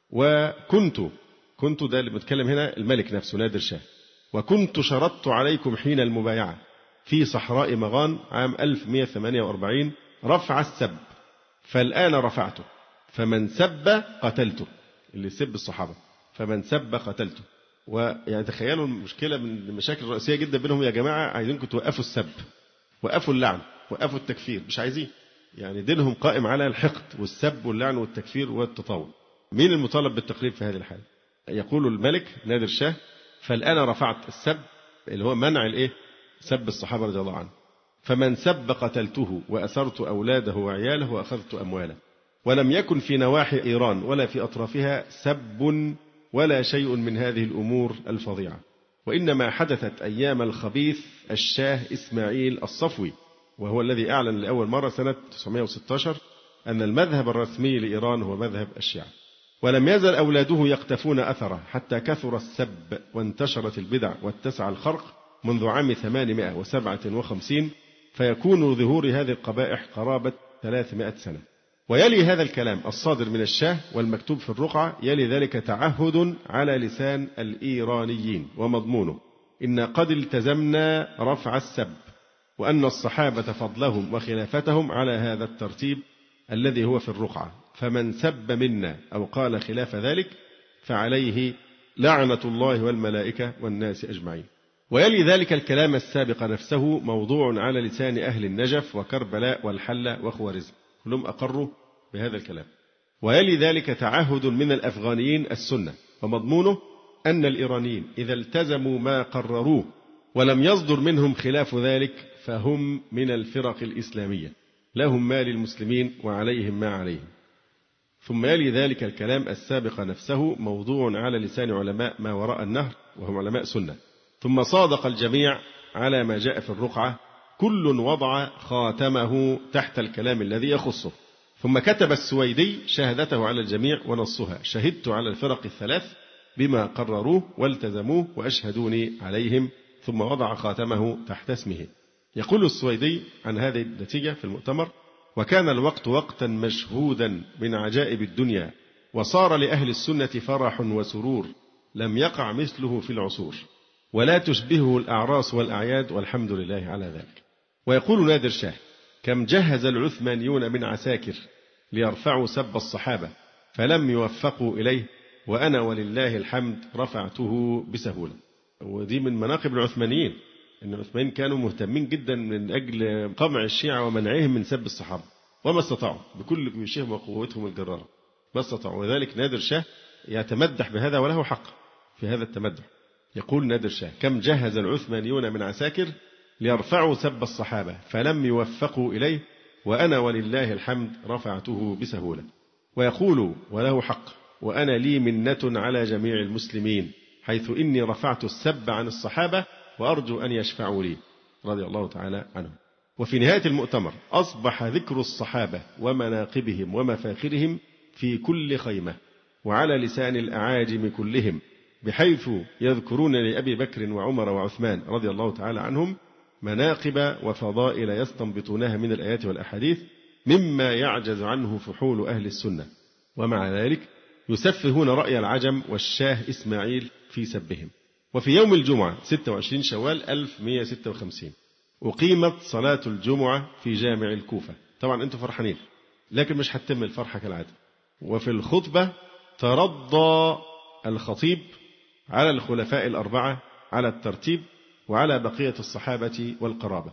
وكنت كنت ده اللي بتكلم هنا الملك نفسه نادر شاه. وكنت شرطت عليكم حين المبايعة في صحراء مغان عام ألف ومائة وثمانية وأربعين رفع السب، فالآن رفعته، فمن سب قتلته، اللي يسب الصحابة فمن سب قتلته. ويعني تخيلوا المشكلة من المشاكل الرئيسية جدا بينهم: يا جماعة عايزينكم توقفوا السب، وقفوا اللعن، وقفوا التكفير، مش عايزين. يعني دينهم قائم على الحقد والسب واللعن والتكفير والتطاول. مين المطالب بالتقريب في هذه الحالة؟ يقول الملك نادر شاه: فالآن رفعت السب، اللي هو منع الايه؟ سب الصحابة رضي الله عنهم. فمن سب قتلته وأسرت أولاده وعياله وأخذت أمواله. ولم يكن في نواحي إيران ولا في أطرافها سب ولا شيء من هذه الأمور الفظيعة، وإنما حدثت أيام الخبيث الشاه إسماعيل الصفوي، وهو الذي أعلن لأول مرة سنة تسعمائة وستة عشر أن المذهب الرسمي لإيران هو مذهب الشيعة. ولم يزل أولاده يقتفون أثره حتى كثر السب وانتشرت البدع واتسع الخرق منذ عام ثمانمائة وسبعة وخمسين، فيكون ظهور هذه القبائح قرابة ثلاثمائة سنة. ويلي هذا الكلام الصادر من الشاه والمكتوب في الرقعة، يلي ذلك تعهد على لسان الإيرانيين، ومضمونه: إن قد التزمنا رفع السب، وأن الصحابة فضلهم وخلافتهم على هذا الترتيب الذي هو في الرقعة، فمن سب منا أو قال خلاف ذلك فعليه لعنة الله والملائكة والناس أجمعين. ويلي ذلك الكلام السابق نفسه موضوع على لسان أهل النجف وكربلاء والحلة وخوارزم، كلهم أقروا بهذا الكلام. ويلي ذلك تعهد من الأفغانيين السنة، ومضمونه أن الإيرانيين إذا التزموا ما قرروه ولم يصدر منهم خلاف ذلك فهم من الفرق الإسلامية، لهم ما للمسلمين وعليهم ما عليهم. ثم يلي ذلك الكلام السابق نفسه موضوع على لسان علماء ما وراء النهر وهم علماء سنة. ثم صادق الجميع على ما جاء في الرقعة، كل وضع خاتمه تحت الكلام الذي يخصه. ثم كتب السويدي شهادته على الجميع ونصها: شهدت على الفرق الثلاث بما قرروه والتزموه وأشهدوني عليهم، ثم وضع خاتمه تحت اسمه. يقول السويدي عن هذه النتيجة في المؤتمر: وكان الوقت وقتا مشهودا من عجائب الدنيا، وصار لأهل السنة فرح وسرور لم يقع مثله في العصور، ولا تشبهه الأعراس والأعياد، والحمد لله على ذلك. ويقول نادر شاه: كم جهز العثمانيون من عساكر ليرفعوا سب الصحابة فلم يوفقوا إليه، وأنا ولله الحمد رفعته بسهولة. ودي من مناقب العثمانيين، أن العثمانيين كانوا مهتمين جدا من أجل قمع الشيعة ومنعهم من سب الصحابة، وما استطاعوا بكل جيوشهم وقوتهم الجرارة، ما استطاعوا. وذلك نادر شاه يتمدح بهذا وله حق في هذا التمدح. يقول نادر شاه: كم جهز العثمانيون من عساكر ليرفعوا سب الصحابة فلم يوفقوا إليه، وأنا ولله الحمد رفعته بسهولة. ويقول وله حق: وأنا لي منة على جميع المسلمين، حيث إني رفعت السب عن الصحابة وأرجو أن يشفعوا لي رضي الله تعالى عنهم. وفي نهاية المؤتمر أصبح ذكر الصحابة ومناقبهم ومفاخرهم في كل خيمة وعلى لسان الأعاجم كلهم، بحيث يذكرون لأبي بكر وعمر وعثمان رضي الله تعالى عنهم مناقب وفضائل يستنبطونها من الآيات والأحاديث مما يعجز عنه فحول أهل السنة، ومع ذلك يسفهون رأي العجم والشاه إسماعيل في سبهم. وفي يوم الجمعة ستة وعشرين شوال ألف ومئة وستة وخمسين أقيمت صلاة الجمعة في جامع الكوفة. طبعا أنتم فرحانين، لكن مش هتتم الفرحة كالعادة. وفي الخطبة ترضى الخطيب على الخلفاء الأربعة على الترتيب وعلى بقية الصحابة والقرابة،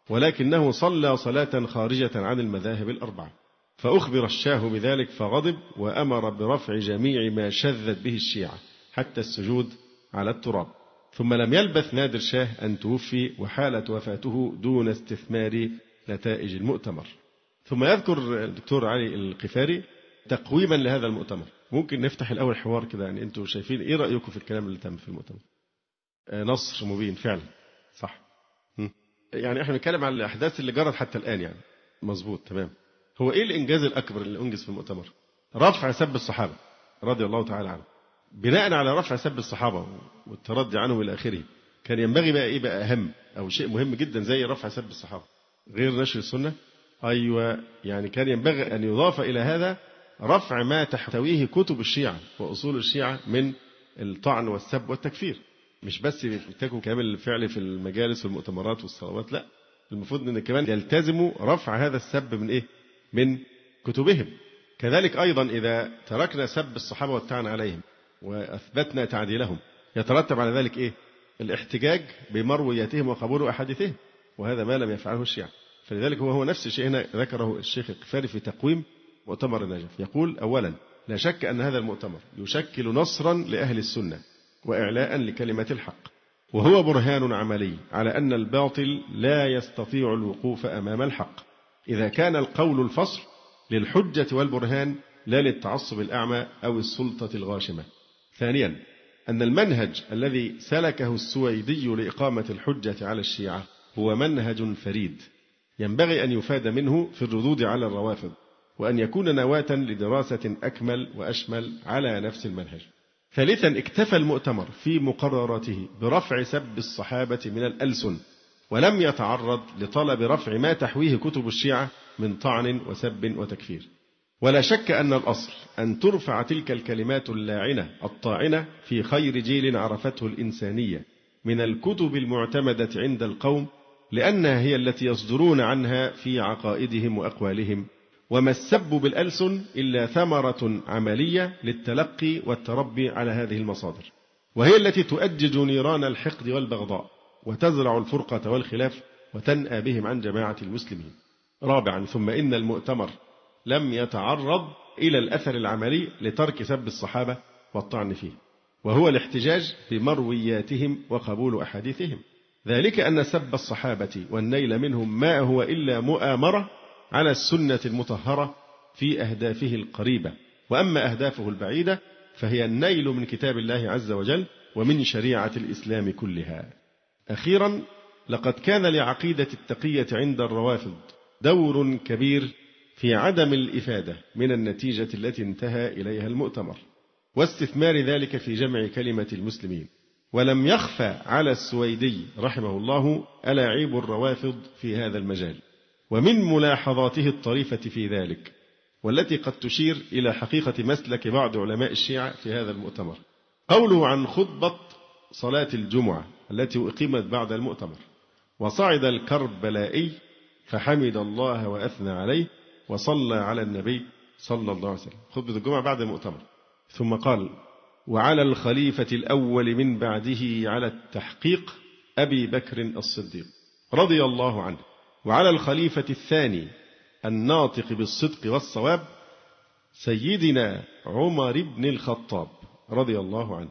ولكنه صلى صلاة خارجة عن المذاهب الأربعة، فأخبر الشاه بذلك فغضب وأمر برفع جميع ما شذت به الشيعة حتى السجود على التراب. ثم لم يلبث نادر شاه أن توفي، وحالت وفاته دون استثمار نتائج المؤتمر. ثم يذكر الدكتور علي القفاري تقويما لهذا المؤتمر. ممكن نفتح الأول حوار كده، يعني أنتم شايفين إيه رأيكم في الكلام اللي تم في المؤتمر؟ آه نصر مبين فعلا، صح. م? يعني احنا بنتكلم عن الأحداث اللي جرت حتى الآن، يعني مظبوط تمام. هو إيه الإنجاز الأكبر اللي أنجز في المؤتمر؟ رفع سب الصحابة رضي الله تعالى عنهم. بناء على رفع سب الصحابة والتردي عنهم إلى آخره، كان ينبغي بقى إيه بقى أهم أو شيء مهم جدا زي رفع سب الصحابة غير نشر السنة؟ أيوة، يعني كان ينبغي أن يضاف إلى هذا رفع ما تحتويه كتب الشيعة وأصول الشيعة من الطعن والسب والتكفير. مش بس يتكوا كامل الفعل في المجالس والمؤتمرات والصلوات، لا، المفروض أن كمان يلتزموا رفع هذا السب من إيه؟ من كتبهم. كذلك أيضا إذا تركنا سب الصحابة والطعن عليهم وأثبتنا تعديلهم، يترتب على ذلك إيه؟ الاحتجاج بمروياتهم وقبول أحاديثهم، وهذا ما لم يفعله الشيعة. فلذلك هو هو نفس الشيء هنا ذكره الشيخ القفاري في تقويم مؤتمر النجف. يقول: أولا، لا شك أن هذا المؤتمر يشكل نصرا لأهل السنة وإعلاء لكلمة الحق، وهو برهان عملي على أن الباطل لا يستطيع الوقوف أمام الحق إذا كان القول الفصل للحجة والبرهان لا للتعصب الأعمى أو السلطة الغاشمة. ثانيا، أن المنهج الذي سلكه السويدي لإقامة الحجة على الشيعة هو منهج فريد ينبغي أن يفاد منه في الردود على الروافض، وأن يكون نواة لدراسة أكمل وأشمل على نفس المنهج. ثالثا، اكتفى المؤتمر في مقرراته برفع سب الصحابة من الألسن، ولم يتعرض لطلب رفع ما تحويه كتب الشيعة من طعن وسب وتكفير. ولا شك أن الأصل أن ترفع تلك الكلمات اللاعنة الطاعنة في خير جيل عرفته الإنسانية من الكتب المعتمدة عند القوم، لأنها هي التي يصدرون عنها في عقائدهم وأقوالهم، وما السب بالألسن إلا ثمرة عملية للتلقي والتربي على هذه المصادر، وهي التي تؤجج نيران الحقد والبغضاء وتزرع الفرقة والخلاف وتنأى بهم عن جماعة المسلمين. رابعا، ثم إن المؤتمر لم يتعرض إلى الأثر العملي لترك سب الصحابة والطعن فيه، وهو الاحتجاج بمروياتهم وقبول أحاديثهم، ذلك أن سب الصحابة والنيل منهم ما هو إلا مؤامرة على السنة المطهرة في أهدافه القريبة، وأما أهدافه البعيدة فهي النيل من كتاب الله عز وجل ومن شريعة الإسلام كلها. أخيرا، لقد كان لعقيدة التقية عند الروافض دور كبير في عدم الإفادة من النتيجة التي انتهى إليها المؤتمر، واستثمار ذلك في جمع كلمة المسلمين. ولم يخفى على السويدي رحمه الله ألاعيب الروافض في هذا المجال، ومن ملاحظاته الطريفة في ذلك والتي قد تشير إلى حقيقة مسلك بعض علماء الشيعة في هذا المؤتمر، قوله عن خطبة صلاة الجمعة التي أقيمت بعد المؤتمر: وصعد الكربلائي فحمد الله وأثنى عليه وصلى على النبي صلى الله عليه وسلم. خطبة الجمعة بعد المؤتمر. ثم قال: وعلى الخليفة الأول من بعده على التحقيق أبي بكر الصديق رضي الله عنه، وعلى الخليفة الثاني الناطق بالصدق والصواب سيدنا عمر بن الخطاب رضي الله عنه.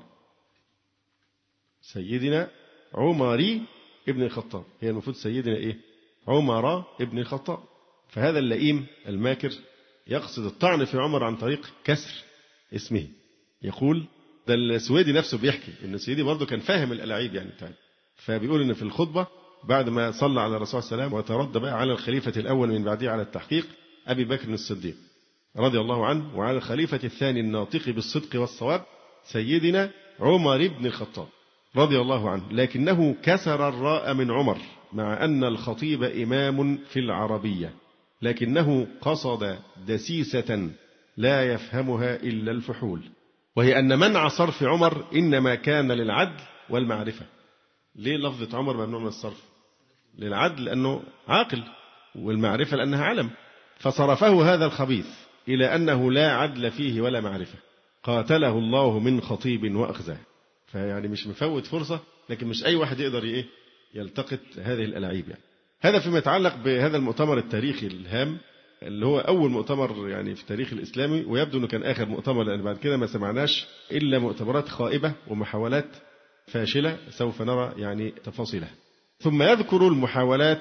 سيدنا عمر ابن الخطاب، هي المفروض سيدنا إيه؟ عمر ابن الخطاب. فهذا اللئيم الماكر يقصد الطعن في عمر عن طريق كسر اسمه. يقول ده السويدي نفسه بيحكي إن السويدي برضه كان فاهم الألاعيب يعني بتاعي، فبيقول إن في الخطبة بعد ما صلى على الرسول صلى الله عليه وسلم وترد بقى على الخليفة الأول من بعده على التحقيق أبي بكر الصديق رضي الله عنه، وعلى الخليفة الثاني الناطق بالصدق والصواب سيدنا عمر بن الخطاب رضي الله عنه، لكنه كسر الراء من عمر مع أن الخطيب إمام في العربية، لكنه قصد دسيسة لا يفهمها إلا الفحول، وهي أن منع صرف عمر إنما كان للعدل والمعرفة. ليه لفظة عمر ممنوع من الصرف؟ للعدل لأنه عاقل، والمعرفة لأنها علم، فصرفه هذا الخبيث إلى أنه لا عدل فيه ولا معرفة، قاتله الله من خطيب وأخزاه. فيعني مش مفوت فرصة، لكن مش أي واحد يقدر إيه يلتقط هذه الألاعيب يعني. هذا فيما يتعلق بهذا المؤتمر التاريخي الهام اللي هو أول مؤتمر يعني في التاريخ الإسلامي، ويبدو أنه كان آخر مؤتمر، لأن بعد كده ما سمعناش إلا مؤتمرات خائبة ومحاولات فاشلة سوف نرى يعني تفاصيلها. ثم يذكر المحاولات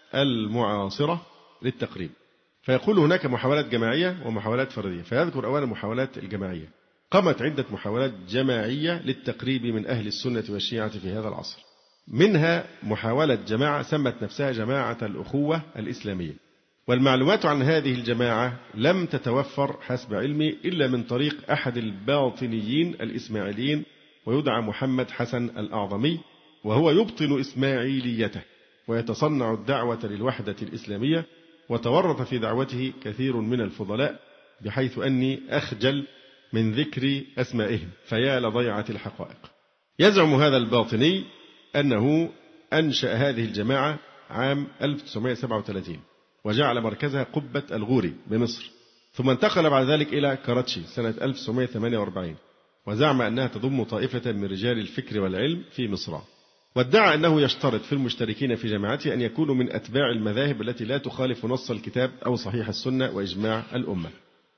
المعاصرة للتقريب، فيقول هناك محاولات جماعية ومحاولات فردية. فيذكر أولا المحاولات الجماعية. قامت عدة محاولات جماعية للتقريب من أهل السنة والشيعة في هذا العصر، منها محاولة جماعة سمت نفسها جماعة الأخوة الإسلامية، والمعلومات عن هذه الجماعة لم تتوفر حسب علمي إلا من طريق أحد الباطنيين الإسماعيليين، ويدعى محمد حسن الأعظمي، وهو يبطن إسماعيليته ويتصنع الدعوة للوحدة الإسلامية، وتورط في دعوته كثير من الفضلاء بحيث أني أخجل من ذكر أسمائهم فيا لضيعة الحقائق. يزعم هذا الباطني أنه أنشأ هذه الجماعة عام ألف وتسعمائة وسبعة وثلاثين وجعل مركزها قبة الغوري بمصر، ثم انتقل بعد ذلك إلى كراتشي سنة ألف وتسعمائة وثمانية وأربعين، وزعم أنها تضم طائفة من رجال الفكر والعلم في مصر، وادعى أنه يشترط في المشتركين في جماعته أن يكونوا من أتباع المذاهب التي لا تخالف نص الكتاب أو صحيح السنة وإجماع الأمة.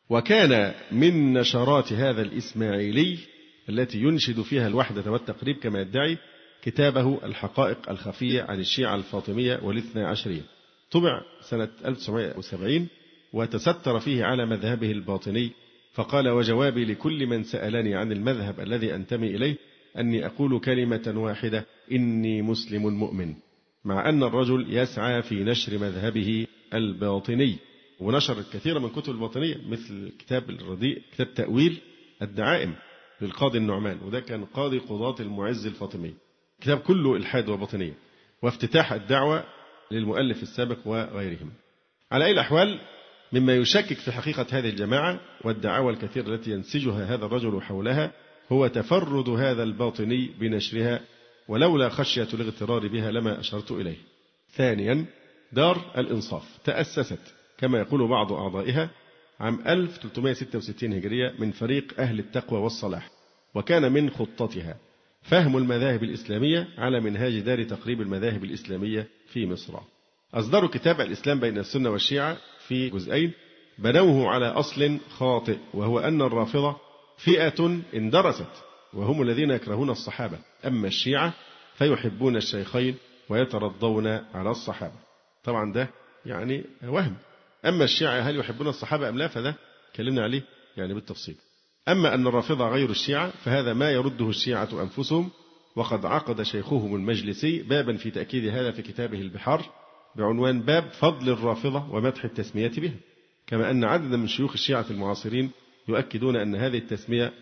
وكان من نشرات هذا الإسماعيلي التي ينشد فيها الوحدة والتقريب كما يدعي كتابه الحقائق الخفية عن الشيعة الفاطمية والاثنى عشرية، طبع سنة ألف وتسعمائة وسبعين، وتستر فيه على مذهبه الباطني، فقال: وجوابي لكل من سألني عن المذهب الذي أنتمي إليه أني أقول كلمة واحدة: إني مسلم مؤمن، مع أن الرجل يسعى في نشر مذهبه الباطني. ونشر الكثير من كتب الباطنية مثل كتاب الرديء، كتاب تأويل الدعائم للقاضي النعمان، وده كان قاضي قضاة المعز الفاطمي، كتاب كله إلحاد وباطنية، وافتتاح الدعوة للمؤلف السابق وغيرهم. على أي الأحوال، مما يشكك في حقيقة هذه الجماعة والدعاوى الكثيرة التي ينسجها هذا الرجل حولها هو تفرد هذا الباطني بنشرها، ولولا خشية الاغترار بها لما أشرت إليه. ثانيا، دار الإنصاف تأسست كما يقول بعض أعضائها عام ألف وثلاثمائة وستة وستين هجرية من فريق أهل التقوى والصلاح، وكان من خطتها فهم المذاهب الإسلامية على منهاج دار تقريب المذاهب الإسلامية في مصر. أصدروا كتاب الإسلام بين السنة والشيعة في جزئين بنوه على أصل خاطئ، وهو أن الرافضة فئة اندرست وهم الذين يكرهون الصحابة، أما الشيعة فيحبون الشيخين ويترضون على الصحابة. طبعا ده يعني وهم. أما الشيعة هل يحبون الصحابة أم لا، فده كلمنا عليه يعني بالتفصيل. أما أن الرافضة غير الشيعة فهذا ما يرده الشيعة أنفسهم، وقد عقد شيخهم المجلسي بابا في تأكيد هذا في كتابه البحار بعنوان باب فضل الرافضة ومدح التسمية بها، كما أن عددا من شيوخ الشيعة المعاصرين يؤكدون أن هذه التسمية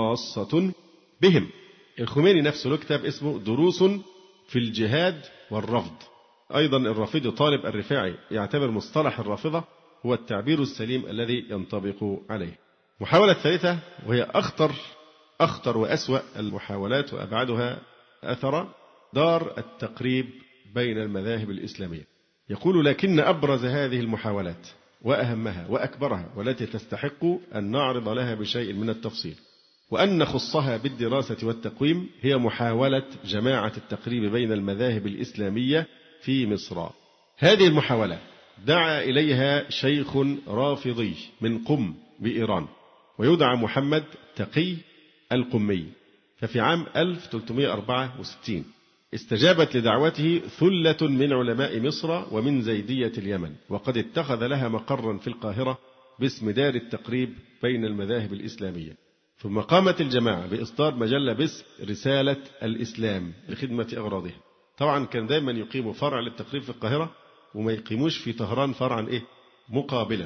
خاصة بهم. الخميني نفسه له كتاب اسمه دروس في الجهاد والرفض. أيضا الرافضي طالب الرفاعي يعتبر مصطلح الرافضة هو التعبير السليم الذي ينطبق عليه. محاولة ثالثة وهي أخطر أخطر وأسوأ المحاولات وأبعدها أثر، دار التقريب بين المذاهب الإسلامية. يقول لكن أبرز هذه المحاولات وأهمها وأكبرها والتي تستحق أن نعرض لها بشيء من التفصيل وأن نخصها بالدراسة والتقويم هي محاولة جماعة التقريب بين المذاهب الإسلامية في مصر. هذه المحاولة دعا إليها شيخ رافضي من قم بإيران ويدعى محمد تقي القمي، ففي عام ألف وثلاثمائة وأربعة وستين استجابت لدعوته ثلة من علماء مصر ومن زيدية اليمن، وقد اتخذ لها مقرا في القاهرة باسم دار التقريب بين المذاهب الإسلامية. ثم قامت الجماعة بإصدار مجلة باسم رسالة الإسلام لخدمة أغراضها. طبعا كان دايما يقيموا فرع للتقريب في القاهرة وما يقيموش في طهران فرعا إيه مقابلا.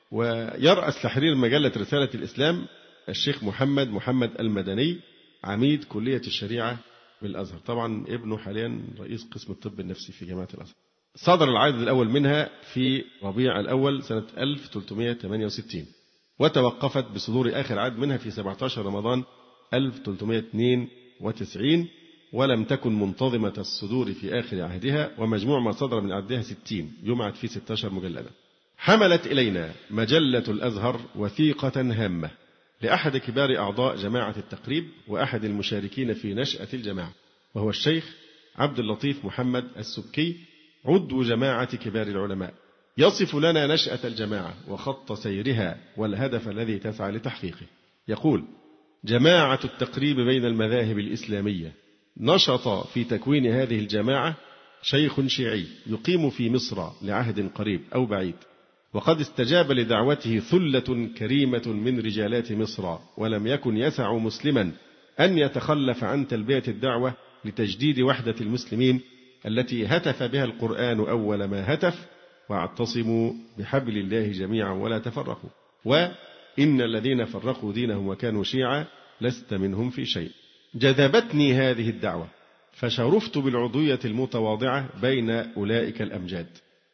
ويرأس تحرير مجلة رسالة الإسلام الشيخ محمد محمد المدني عميد كلية الشريعة بالأزهر، طبعا ابنه حاليا رئيس قسم الطب النفسي في جامعة الأزهر. صدر العدد الأول منها في ربيع الأول سنة ألف وثلاثمائة وثمانية وستين، وتوقفت بصدور آخر عدد منها في سبعة عشر رمضان ألف وثلاثمائة واثنين وتسعين، ولم تكن منتظمة الصدور في آخر عهدها، ومجموع ما صدر من عددها ستين يمعت في ستة عشر مجلدا. حملت إلينا مجلة الأزهر وثيقة هامة لأحد كبار أعضاء جماعة التقريب وأحد المشاركين في نشأة الجماعة، وهو الشيخ عبد اللطيف محمد السبكي عضو جماعة كبار العلماء، يصف لنا نشأة الجماعة وخط سيرها والهدف الذي تسعى لتحقيقه. يقول: جماعة التقريب بين المذاهب الإسلامية نشط في تكوين هذه الجماعة شيخ شيعي يقيم في مصر لعهد قريب أو بعيد، وقد استجاب لدعوته ثلة كريمة من رجالات مصر، ولم يكن يسع مسلما أن يتخلف عن تلبية الدعوة لتجديد وحدة المسلمين التي هتف بها القرآن أول ما هتف: واعتصموا بحبل الله جميعا ولا تفرقوا، وإن الذين فرقوا دينهم وكانوا شيعا لست منهم في شيء. جذبتني هذه الدعوة فشرفت بالعضوية المتواضعة بين أولئك الأمجاد.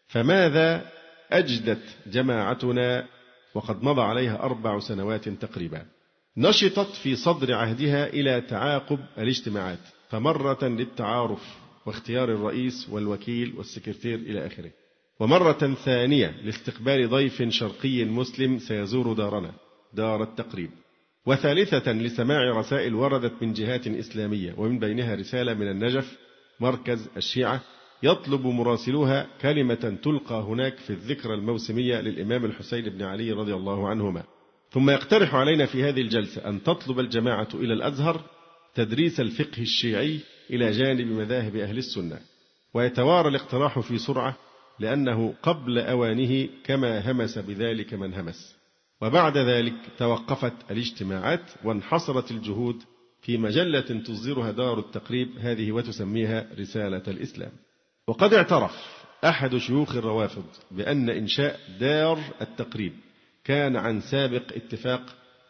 فماذا أجدت جماعتنا وقد مضى عليها أربع سنوات تقريبا؟ نشطت في صدر عهدها إلى تعاقب الاجتماعات، فمرة للتعارف واختيار الرئيس والوكيل والسكرتير إلى آخره، ومرة ثانية لاستقبال ضيف شرقي مسلم سيزور دارنا دار التقريب، وثالثة لسماع رسائل وردت من جهات إسلامية، ومن بينها رسالة من النجف مركز الشيعة يطلب مراسلوها كلمة تلقى هناك في الذكرى الموسمية للإمام الحسين بن علي رضي الله عنهما. ثم يقترح علينا في هذه الجلسة أن تطلب الجماعة إلى الأزهر تدريس الفقه الشيعي إلى جانب مذاهب أهل السنة. ويتوارى الاقتراح في سرعة لأنه قبل أوانه كما همس بذلك من همس. وبعد ذلك توقفت الاجتماعات وانحصرت الجهود في مجلة تصدرها دار التقريب هذه وتسميها رسالة الإسلام. وقد اعترف أحد شيوخ الروافض بأن إنشاء دار التقريب كان عن سابق اتفاق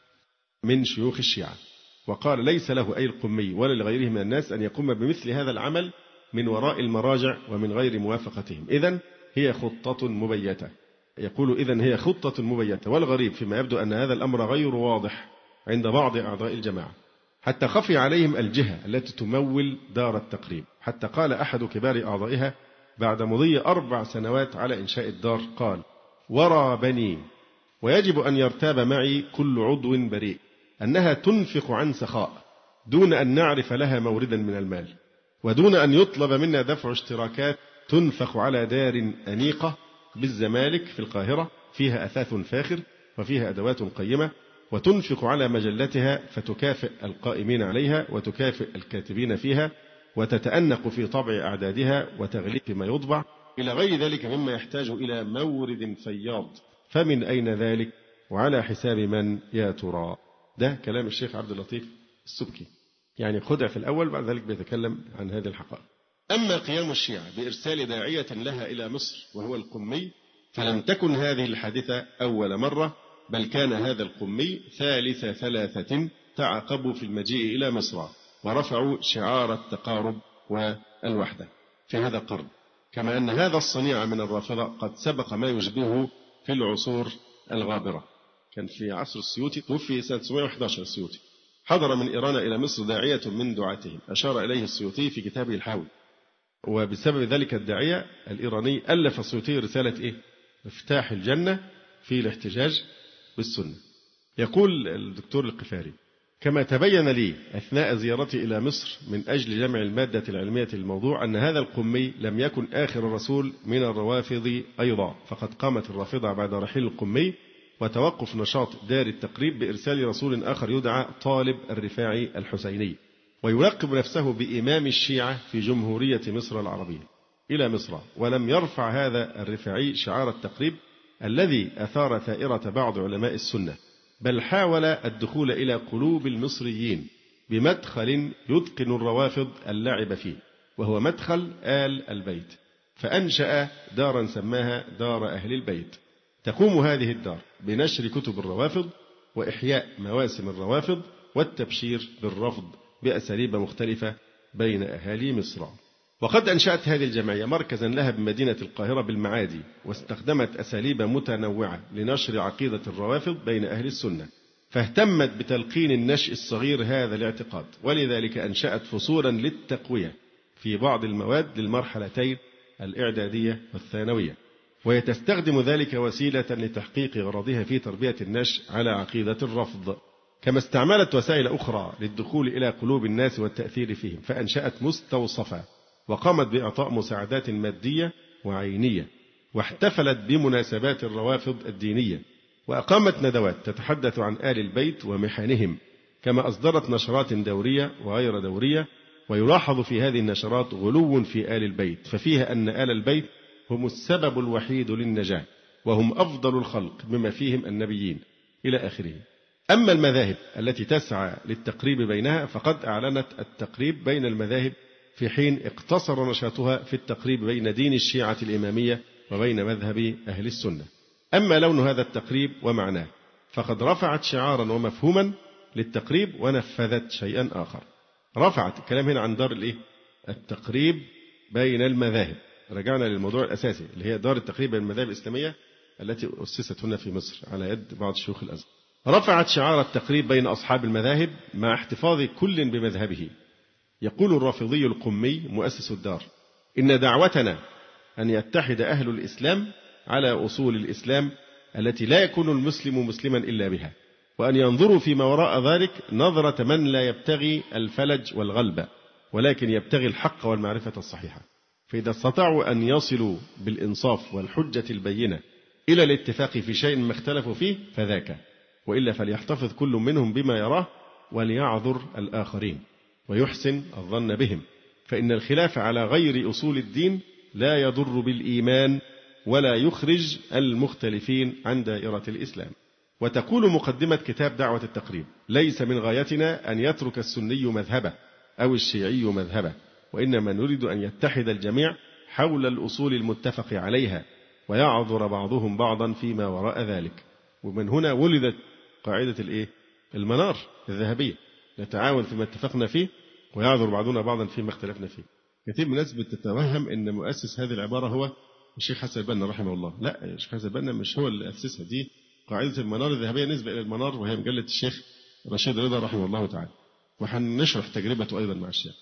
من شيوخ الشيعة، وقال ليس له أي القمي ولا لغيره من الناس أن يقوم بمثل هذا العمل من وراء المراجع ومن غير موافقتهم، إذن هي خطة مبيتة. يقول إذن هي خطة مبيتة. والغريب فيما يبدو أن هذا الأمر غير واضح عند بعض أعضاء الجماعة، حتى خفي عليهم الجهة التي تمول دار التقريب، حتى قال أحد كبار أعضائها بعد مضي أربع سنوات على إنشاء الدار، قال: ورابني، ويجب أن يرتاب معي كل عضو بريء أنها تنفق عن سخاء دون أن نعرف لها موردا من المال، ودون أن يطلب منا دفع اشتراكات تنفق على دار أنيقة بالزمالك في القاهرة فيها أثاث فاخر وفيها أدوات قيمة، وتنفق على مجلتها فتكافئ القائمين عليها وتكافئ الكاتبين فيها، وتتأنق في طبع أعدادها وتغليف ما يطبع إلى غير ذلك مما يحتاج إلى مورد فياض، فمن أين ذلك وعلى حساب من يا ترى؟ ده كلام الشيخ عبد اللطيف السبكي، يعني خدع في الأول بعد ذلك بيتكلم عن هذه الحقائق. أما قيام الشيعة بإرسال داعية لها إلى مصر وهو القمي، فلم تكن هذه الحادثة أول مرة، بل كان هذا القمي ثالث ثلاثة تعاقبوا في المجيء إلى مصر ورفعوا شعار التقارب والوحدة في هذا القرن، كما أن هذا الصنيع من الرافضة قد سبق ما يشبهه في العصور الغابرة. كان في عصر السيوطي، توفي سنة تسعمائة وأحد عشر السيوطي، حضر من إيران إلى مصر داعية من دعاتهم أشار إليه السيوطي في كتابه الحاوي، وبسبب ذلك الداعية الإيراني ألف السيوطي رسالة إيه؟ مفتاح الجنة في الاحتجاج بالسنة. يقول الدكتور القفاري: كما تبين لي أثناء زيارتي إلى مصر من أجل جمع المادة العلمية للموضوع أن هذا القمي لم يكن آخر الرسول من الروافض أيضا، فقد قامت الرافضة بعد رحيل القمي وتوقف نشاط دار التقريب بإرسال رسول آخر يدعى طالب الرفاعي الحسيني، ويلقب نفسه بإمام الشيعة في جمهورية مصر العربية إلى مصر، ولم يرفع هذا الرفاعي شعار التقريب الذي أثار ثائرة بعض علماء السنة، بل حاول الدخول إلى قلوب المصريين بمدخل يتقن الروافض اللعب فيه، وهو مدخل آل البيت، فأنشأ دارا سماها دار أهل البيت، تقوم هذه الدار بنشر كتب الروافض وإحياء مواسم الروافض والتبشير بالرفض بأساليب مختلفة بين أهالي مصر. وقد أنشأت هذه الجمعية مركزا لها بمدينة القاهرة بالمعادي، واستخدمت أساليب متنوعة لنشر عقيدة الروافض بين أهل السنة، فاهتمت بتلقين النشء الصغير هذا الاعتقاد، ولذلك أنشأت فصولا للتقوية في بعض المواد للمرحلتين الإعدادية والثانوية، وهي تستخدم ذلك وسيلة لتحقيق غرضها في تربية النشء على عقيدة الرفض، كما استعملت وسائل أخرى للدخول إلى قلوب الناس والتأثير فيهم، فأنشأت مستوصفة وقامت بإعطاء مساعدات مادية وعينية، واحتفلت بمناسبات الروافض الدينية، وأقامت ندوات تتحدث عن آل البيت ومحنهم، كما أصدرت نشرات دورية وغير دورية، ويلاحظ في هذه النشرات غلو في آل البيت، ففيها أن آل البيت هم السبب الوحيد للنجاة، وهم أفضل الخلق بما فيهم النبيين إلى آخره. أما المذاهب التي تسعى للتقريب بينها فقد أعلنت التقريب بين المذاهب، في حين اقتصر نشاطها في التقريب بين دين الشيعة الإمامية وبين مذهب أهل السنة. أما لون هذا التقريب ومعناه فقد رفعت شعارا ومفهوما للتقريب ونفذت شيئا آخر. رفعت الكلام هنا عن دار الإيه؟ التقريب بين المذاهب. رجعنا للموضوع الأساسي اللي هي دار التقريب بين المذاهب الإسلامية التي أسست هنا في مصر على يد بعض شيوخ الأزهر. رفعت شعار التقريب بين أصحاب المذاهب مع احتفاظ كل بمذهبه. يقول الرافضي القمي مؤسس الدار: إن دعوتنا أن يتحد أهل الإسلام على أصول الإسلام التي لا يكون المسلم مسلما إلا بها، وأن ينظروا فيما وراء ذلك نظرة من لا يبتغي الفلج والغلبة، ولكن يبتغي الحق والمعرفة الصحيحة، فإذا استطاعوا أن يصلوا بالإنصاف والحجة البينة إلى الاتفاق في شيء ما اختلفوا فيه فذاك، وإلا فليحتفظ كل منهم بما يراه وليعذر الآخرين ويحسن الظن بهم، فإن الخلاف على غير أصول الدين لا يضر بالإيمان ولا يخرج المختلفين عن دائرة الإسلام. وتقول مقدمة كتاب دعوة التقريب: ليس من غايتنا أن يترك السني مذهبه أو الشيعي مذهبه، وإنما نريد أن يتحد الجميع حول الأصول المتفق عليها ويعذر بعضهم بعضا فيما وراء ذلك. ومن هنا ولدت قاعدة الإيه؟ المنار الذهبية: نتعاون فيما اتفقنا فيه ويعذر بعضنا بعضا فيما اختلفنا فيه. كثير من الناس بتتوهم أن مؤسس هذه العبارة هو الشيخ حسن البنا رحمه الله. لا، الشيخ حسن البنا مش هو اللي أسسها، دي قاعدة المنار الذهبية نسبة إلى المنار، وهي مجلة الشيخ رشيد رضا رحمه الله تعالى، وحنشرح تجربته أيضا مع الشيخ.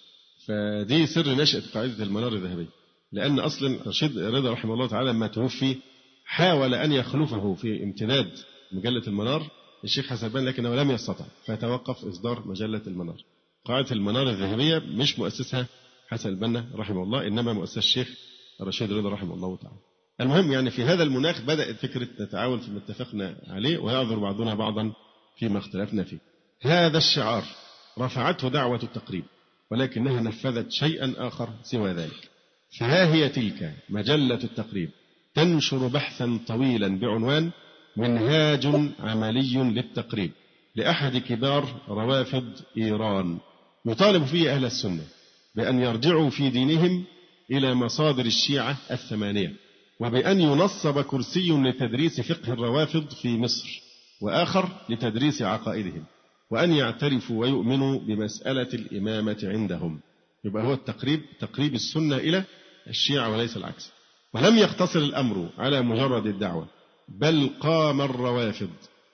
فدي سر نشأة قاعدة المنار الذهبية، لأن أصلا رشيد رضا رحمه الله تعالى لما توفي حاول أن يخلفه في امتداد مجلة المنار الشيخ حسن البنا لكنه لم يستطع، فتوقف إصدار مجلة المنار. قاعدة المنار الذهبية مش مؤسسها حسن البنا رحمه الله، إنما مؤسس الشيخ رشيد رضا رحمه الله تعالى. المهم يعني في هذا المناخ بدأت فكرة نتعاون فيما اتفقنا عليه ويعذر بعضنا بعضا فيما اختلفنا فيه. هذا الشعار رفعته دعوة التقريب، ولكنها نفذت شيئا آخر سوى ذلك. فها هي تلك مجلة التقريب تنشر بحثا طويلا بعنوان منهاج عملي للتقريب لأحد كبار روافض إيران، يطالب فيه أهل السنة بأن يرجعوا في دينهم إلى مصادر الشيعة الثمانية، وبأن ينصب كرسي لتدريس فقه الروافض في مصر، وآخر لتدريس عقائدهم، وأن يعترفوا ويؤمنوا بمسألة الإمامة عندهم. يبقى هو التقريب تقريب السنة إلى الشيعة وليس العكس. ولم يقتصر الأمر على مجرد الدعوة، بل قام الروافض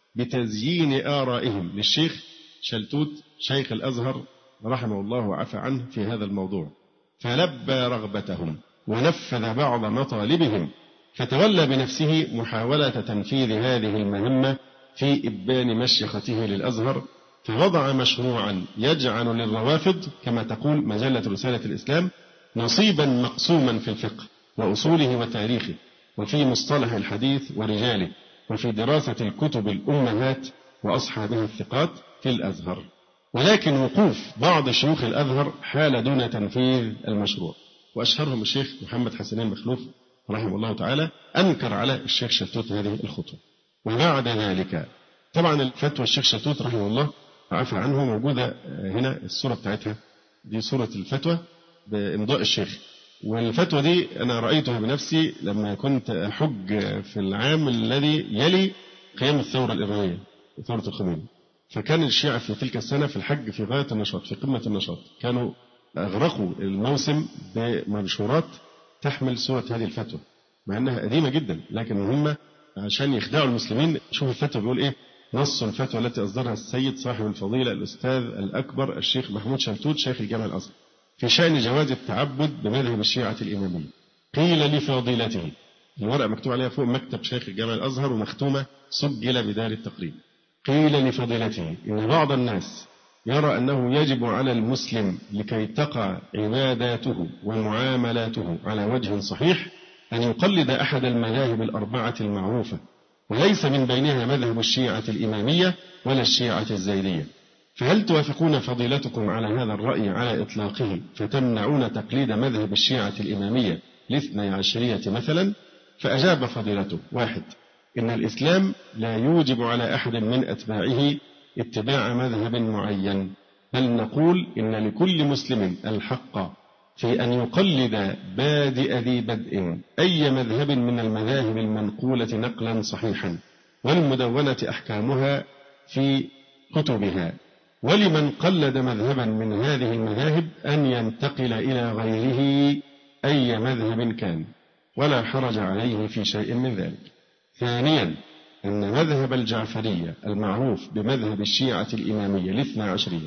بتزيين آرائهم للشيخ شلتوت شيخ الأزهر رحمه الله وعفى عنه في هذا الموضوع، فلبى رغبتهم ونفذ بعض مطالبهم، فتولى بنفسه محاولة تنفيذ هذه المهمة في إبان مشيخته للأزهر، فوضع مشروعا يجعل للروافض كما تقول مجلة رسالة الإسلام نصيبا مقسوما في الفقه وأصوله وتاريخه، وفي مصطلح الحديث ورجاله، وفي دراسة الكتب الأمهات وأصحابها الثقات في الأزهر. ولكن وقوف بعض شيوخ الأزهر حال دون تنفيذ المشروع، وأشهرهم الشيخ محمد حسنين مخلوف رحمه الله تعالى أنكر على الشيخ شلتوت هذه الخطوة. وبعد ذلك طبعا الفتوى الشيخ شلتوت رحمه الله عفى عنه موجودة هنا، الصورة بتاعتها دي صورة الفتوى بإمضاء الشيخ. والفتوى دي أنا رأيتها بنفسي لما كنت أحج في العام الذي يلي قيام الثورة الإيرانية ثورة الخميني، فكان الشيعة في تلك السنة في الحج في غاية النشاط في قمة النشاط، كانوا أغرقوا الموسم بمنشورات تحمل صورة هذه الفتوى مع أنها قديمة جدا، لكن هم عشان يخدعوا المسلمين. شوف الفتوى بيقول إيه: نص الفتوى التي أصدرها السيد صاحب الفضيلة الأستاذ الأكبر الشيخ محمود شلتوت شيخ الجامع الأزهر في شأن جواز التعبد بمذهب الشيعة الإمامية. قيل لفضيلته، الورقة مكتوب عليها فوق مكتب شيخ الجامع الأزهر ومختومة سجل بدار التقريب. قيل لفضيلته إن بعض الناس يرى أنه يجب على المسلم لكي تقع عباداته ومعاملاته على وجه صحيح أن يقلد أحد المذاهب الأربعة المعروفة، وليس من بينها مذهب الشيعة الإمامية ولا الشيعة الزيدية، فهل توافقون فضيلتكم على هذا الرأي على إطلاقه فتمنعون تقليد مذهب الشيعة الإمامية لاثني عشرية مثلا؟ فأجاب فضيلته: واحد، إن الإسلام لا يوجب على أحد من أتباعه اتباع مذهب معين، بل نقول إن لكل مسلم الحق في أن يقلد بادئ ذي بدء أي مذهب من المذاهب المنقولة نقلا صحيحا والمدونة أحكامها في كتبها، ولمن قلد مذهبا من هذه المذاهب أن ينتقل إلى غيره أي مذهب كان، ولا حرج عليه في شيء من ذلك. ثانيا، أن مذهب الجعفرية المعروف بمذهب الشيعة الإمامية الاثنى عشرية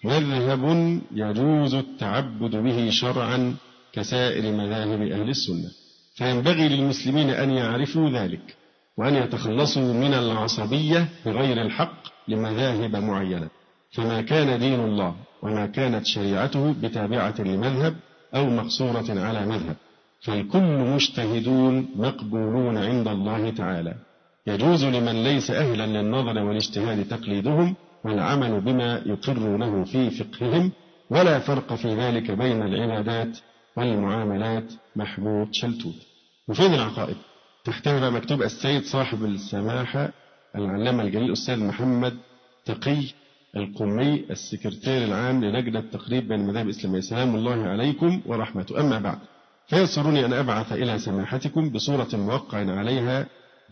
مذهب يجوز التعبد به شرعا كسائر مذاهب أهل السنة، فينبغي للمسلمين أن يعرفوا ذلك وأن يتخلصوا من العصبية بغير الحق لمذاهب معينة، فما كان دين الله وما كانت شريعته بتابعة لمذهب أو مقصورة على مذهب، فالكل مجتهدون مقبولون عند الله تعالى، يجوز لمن ليس أهلا للنظر والاجتهاد تقليدهم والعمل بما يقرونه في فقههم، ولا فرق في ذلك بين العبادات والمعاملات. محمود شلتوت. وفين العقائد؟ تحتها مكتوب السيد صاحب السماحة العلامة الجليل الأستاذ محمد تقي القمي السكرتير العام للجنة التقريب بين المذاهب الإسلامية، سلام الله عليكم ورحمته. أما بعد، فيسرني أن أبعث إلى سماحتكم بصورة موقع عليها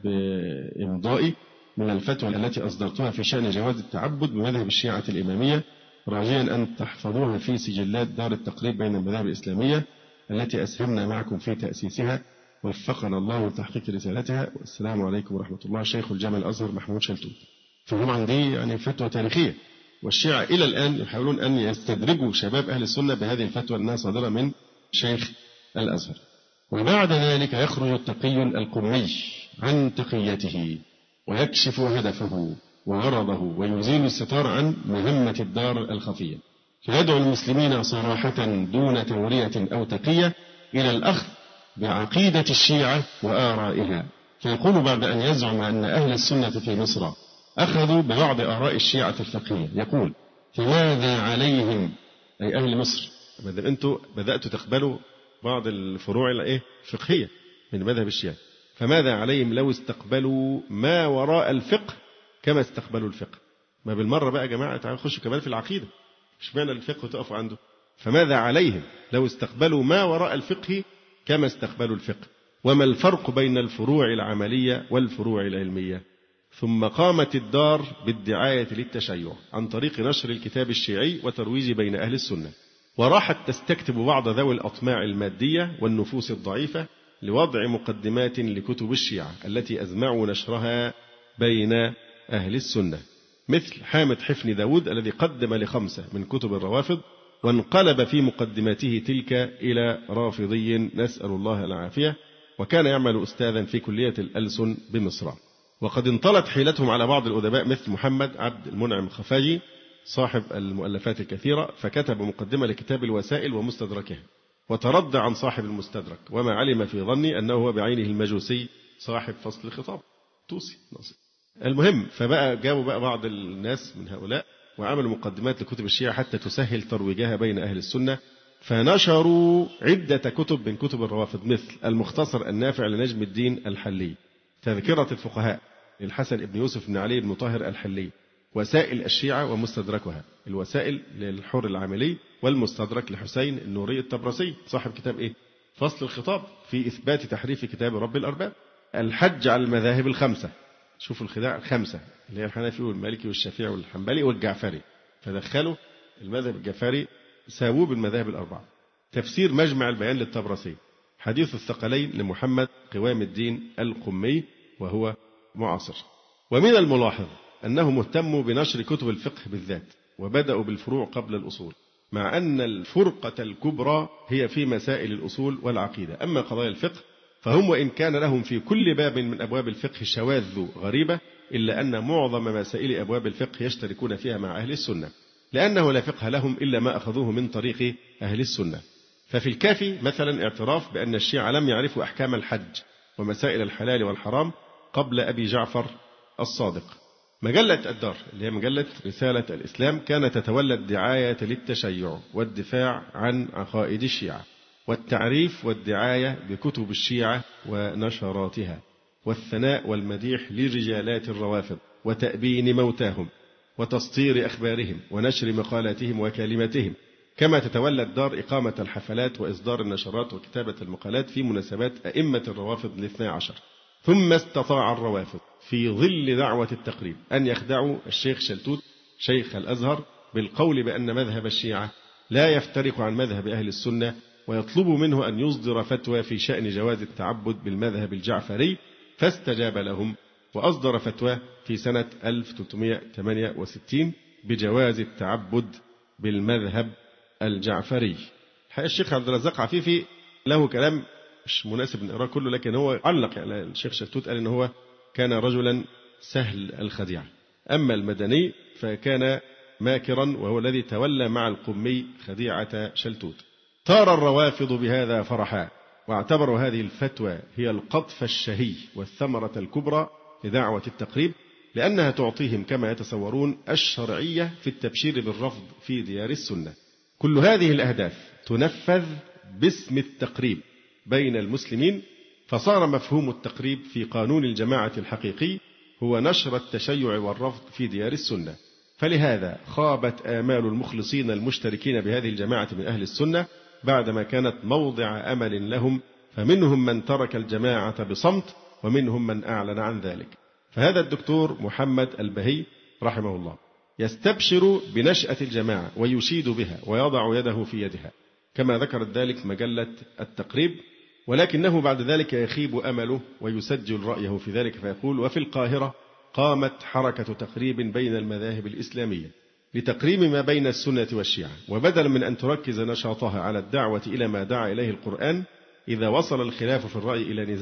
بإمضائي من الفتوى التي أصدرتها في شأن جواز التعبد بمذهب الشيعة الإمامية، راجيا أن تحفظوها في سجلات دار التقريب بين المذاهب الإسلامية التي أسهمنا معكم في تأسيسها، وفقنا الله لتحقيق رسالتها. والسلام عليكم ورحمة الله. شيخ الجامع الأزهر محمود شلتوت. فطبعا دي يعني فتوى تاريخية، والشيعة إلى الآن يحاولون أن يستدرجوا شباب أهل السنة بهذه الفتوى أنها صادرة من شيخ الأزهر. وبعد ذلك يخرج التقي القمي عن تقيته ويكشف هدفه وغرضه ويزيل الستار عن مهمة الدار الخفية، فيدعو المسلمين صراحة دون تورية أو تقية إلى الأخذ بعقيدة الشيعة وآرائها، فيقول بعد أن يزعم أن أهل السنة في مصر أخذوا ببعض آراء الشيعة الفقهية، يقول فماذا عليهم أي أهل مصر؟ ما دام أنتم بدأتوا تقبلوا بعض الفروع الإيه الفقهية من مذهب الشيعة، فماذا عليهم لو استقبلوا ما وراء الفقه كما استقبلوا الفقه؟ ما بالمرة بقى يا جماعة تعالوا نخش كمان في العقيدة، اشمعنى الفقه تقفوا عنده؟ فماذا عليهم لو استقبلوا ما وراء الفقه كما استقبلوا الفقه؟ وما الفرق بين الفروع العملية والفروع العلمية؟ ثم قامت الدار بالدعاية للتشيع عن طريق نشر الكتاب الشيعي وترويج بين أهل السنة، وراحت تستكتب بعض ذوي الأطماع المادية والنفوس الضعيفة لوضع مقدمات لكتب الشيعة التي أزمعوا نشرها بين أهل السنة، مثل حامد حفني داود الذي قدم لخمسة من كتب الروافض وانقلب في مقدماته تلك إلى رافضي نسأل الله العافية، وكان يعمل أستاذا في كلية الألسن بمصر. وقد انطلت حيلتهم على بعض الأدباء مثل محمد عبد المنعم الخفاجي صاحب المؤلفات الكثيرة، فكتب مقدمة لكتاب الوسائل ومستدركها، وترد عن صاحب المستدرك، وما علم في ظني أنه هو بعينه المجوسي صاحب فصل الخطاب توسي ناصر. المهم فبقى جابوا بقى بعض الناس من هؤلاء وعملوا مقدمات لكتب الشيعة حتى تسهل ترويجها بين أهل السنة، فنشروا عدة كتب من كتب الروافض مثل المختصر النافع لنجم الدين الحلي، تذكرة الفقهاء للحسن بن يوسف بن علي بن طاهر الحلي، وسائل الشيعة ومستدركها، الوسائل للحر العاملي، والمستدرك لحسين النوري الطبرسي صاحب كتاب إيه؟ فصل الخطاب في إثبات تحريف كتاب رب الأرباب، الحج على المذاهب الخمسة، شوفوا الخداع الخمسة اللي هي الحنفي والمالكي والشافعي والحنبلي والجعفري، فدخلوا المذهب الجعفري ساووه بالمذاهب الأربعة، تفسير مجمع البيان للطبرسي، حديث الثقلين لمحمد قوام الدين القمي وهو معاصر. ومن الملاحظ أنهم اهتموا بنشر كتب الفقه بالذات وبدأوا بالفروع قبل الأصول، مع أن الفرقة الكبرى هي في مسائل الأصول والعقيدة، أما قضايا الفقه فهم وإن كان لهم في كل باب من أبواب الفقه شواذ غريبة، إلا أن معظم مسائل أبواب الفقه يشتركون فيها مع أهل السنة، لأنه لا فقه لهم إلا ما أخذوه من طريق أهل السنة. ففي الكافي مثلا اعتراف بأن الشيعة لم يعرفوا أحكام الحج ومسائل الحلال والحرام قبل أبي جعفر الصادق. مجلة الدار اللي هي مجلة رسالة الإسلام كانت تتولى الدعاية للتشيع والدفاع عن عقائد الشيعة والتعريف والدعاية بكتب الشيعة ونشراتها والثناء والمديح لرجالات الروافض وتأبين موتاهم وتسطير أخبارهم ونشر مقالاتهم وكلماتهم، كما تتولى الدار إقامة الحفلات وإصدار النشرات وكتابة المقالات في مناسبات أئمة الروافض الاثنى عشر. ثم استطاع الروافض في ظل دعوة التقريب أن يخدعوا الشيخ شلتوت شيخ الأزهر بالقول بأن مذهب الشيعة لا يفترق عن مذهب أهل السنة، ويطلبوا منه أن يصدر فتوى في شأن جواز التعبد بالمذهب الجعفري، فاستجاب لهم وأصدر فتوى في سنة ألف وثلاثمائة وثمانية وستين بجواز التعبد بالمذهب الجعفري. الشيخ عبد الرزاق عفيفي له كلام مش مناسب نقراه كله، لكن هو علق على الشيخ شلتوت قال إن هو كان رجلا سهل الخديعة، أما المدني فكان ماكرا وهو الذي تولى مع القمي خديعة شلتوت. طار الروافض بهذا فرحا، واعتبروا هذه الفتوى هي القطف الشهي والثمرة الكبرى لدعوة التقريب، لأنها تعطيهم كما يتصورون الشرعية في التبشير بالرفض في ديار السنة. كل هذه الأهداف تنفذ باسم التقريب بين المسلمين، فصار مفهوم التقريب في قانون الجماعة الحقيقي هو نشر التشيع والرفض في ديار السنة. فلهذا خابت آمال المخلصين المشتركين بهذه الجماعة من أهل السنة بعدما كانت موضع أمل لهم، فمنهم من ترك الجماعة بصمت ومنهم من أعلن عن ذلك. فهذا الدكتور محمد البهي رحمه الله يستبشر بنشأة الجماعة ويشيد بها ويضع يده في يدها كما ذكرت ذلك مجلة التقريب، ولكنه بعد ذلك يخيب أمله ويسجل رأيه في ذلك فيقول: وفي القاهرة قامت حركة تقريب بين المذاهب الإسلامية لتقريب ما بين السنة والشيعة، وبدلا من أن تركز نشاطها على الدعوة إلى ما دعا إليه القرآن إذا وصل الخلاف في الرأي إلى نزاع،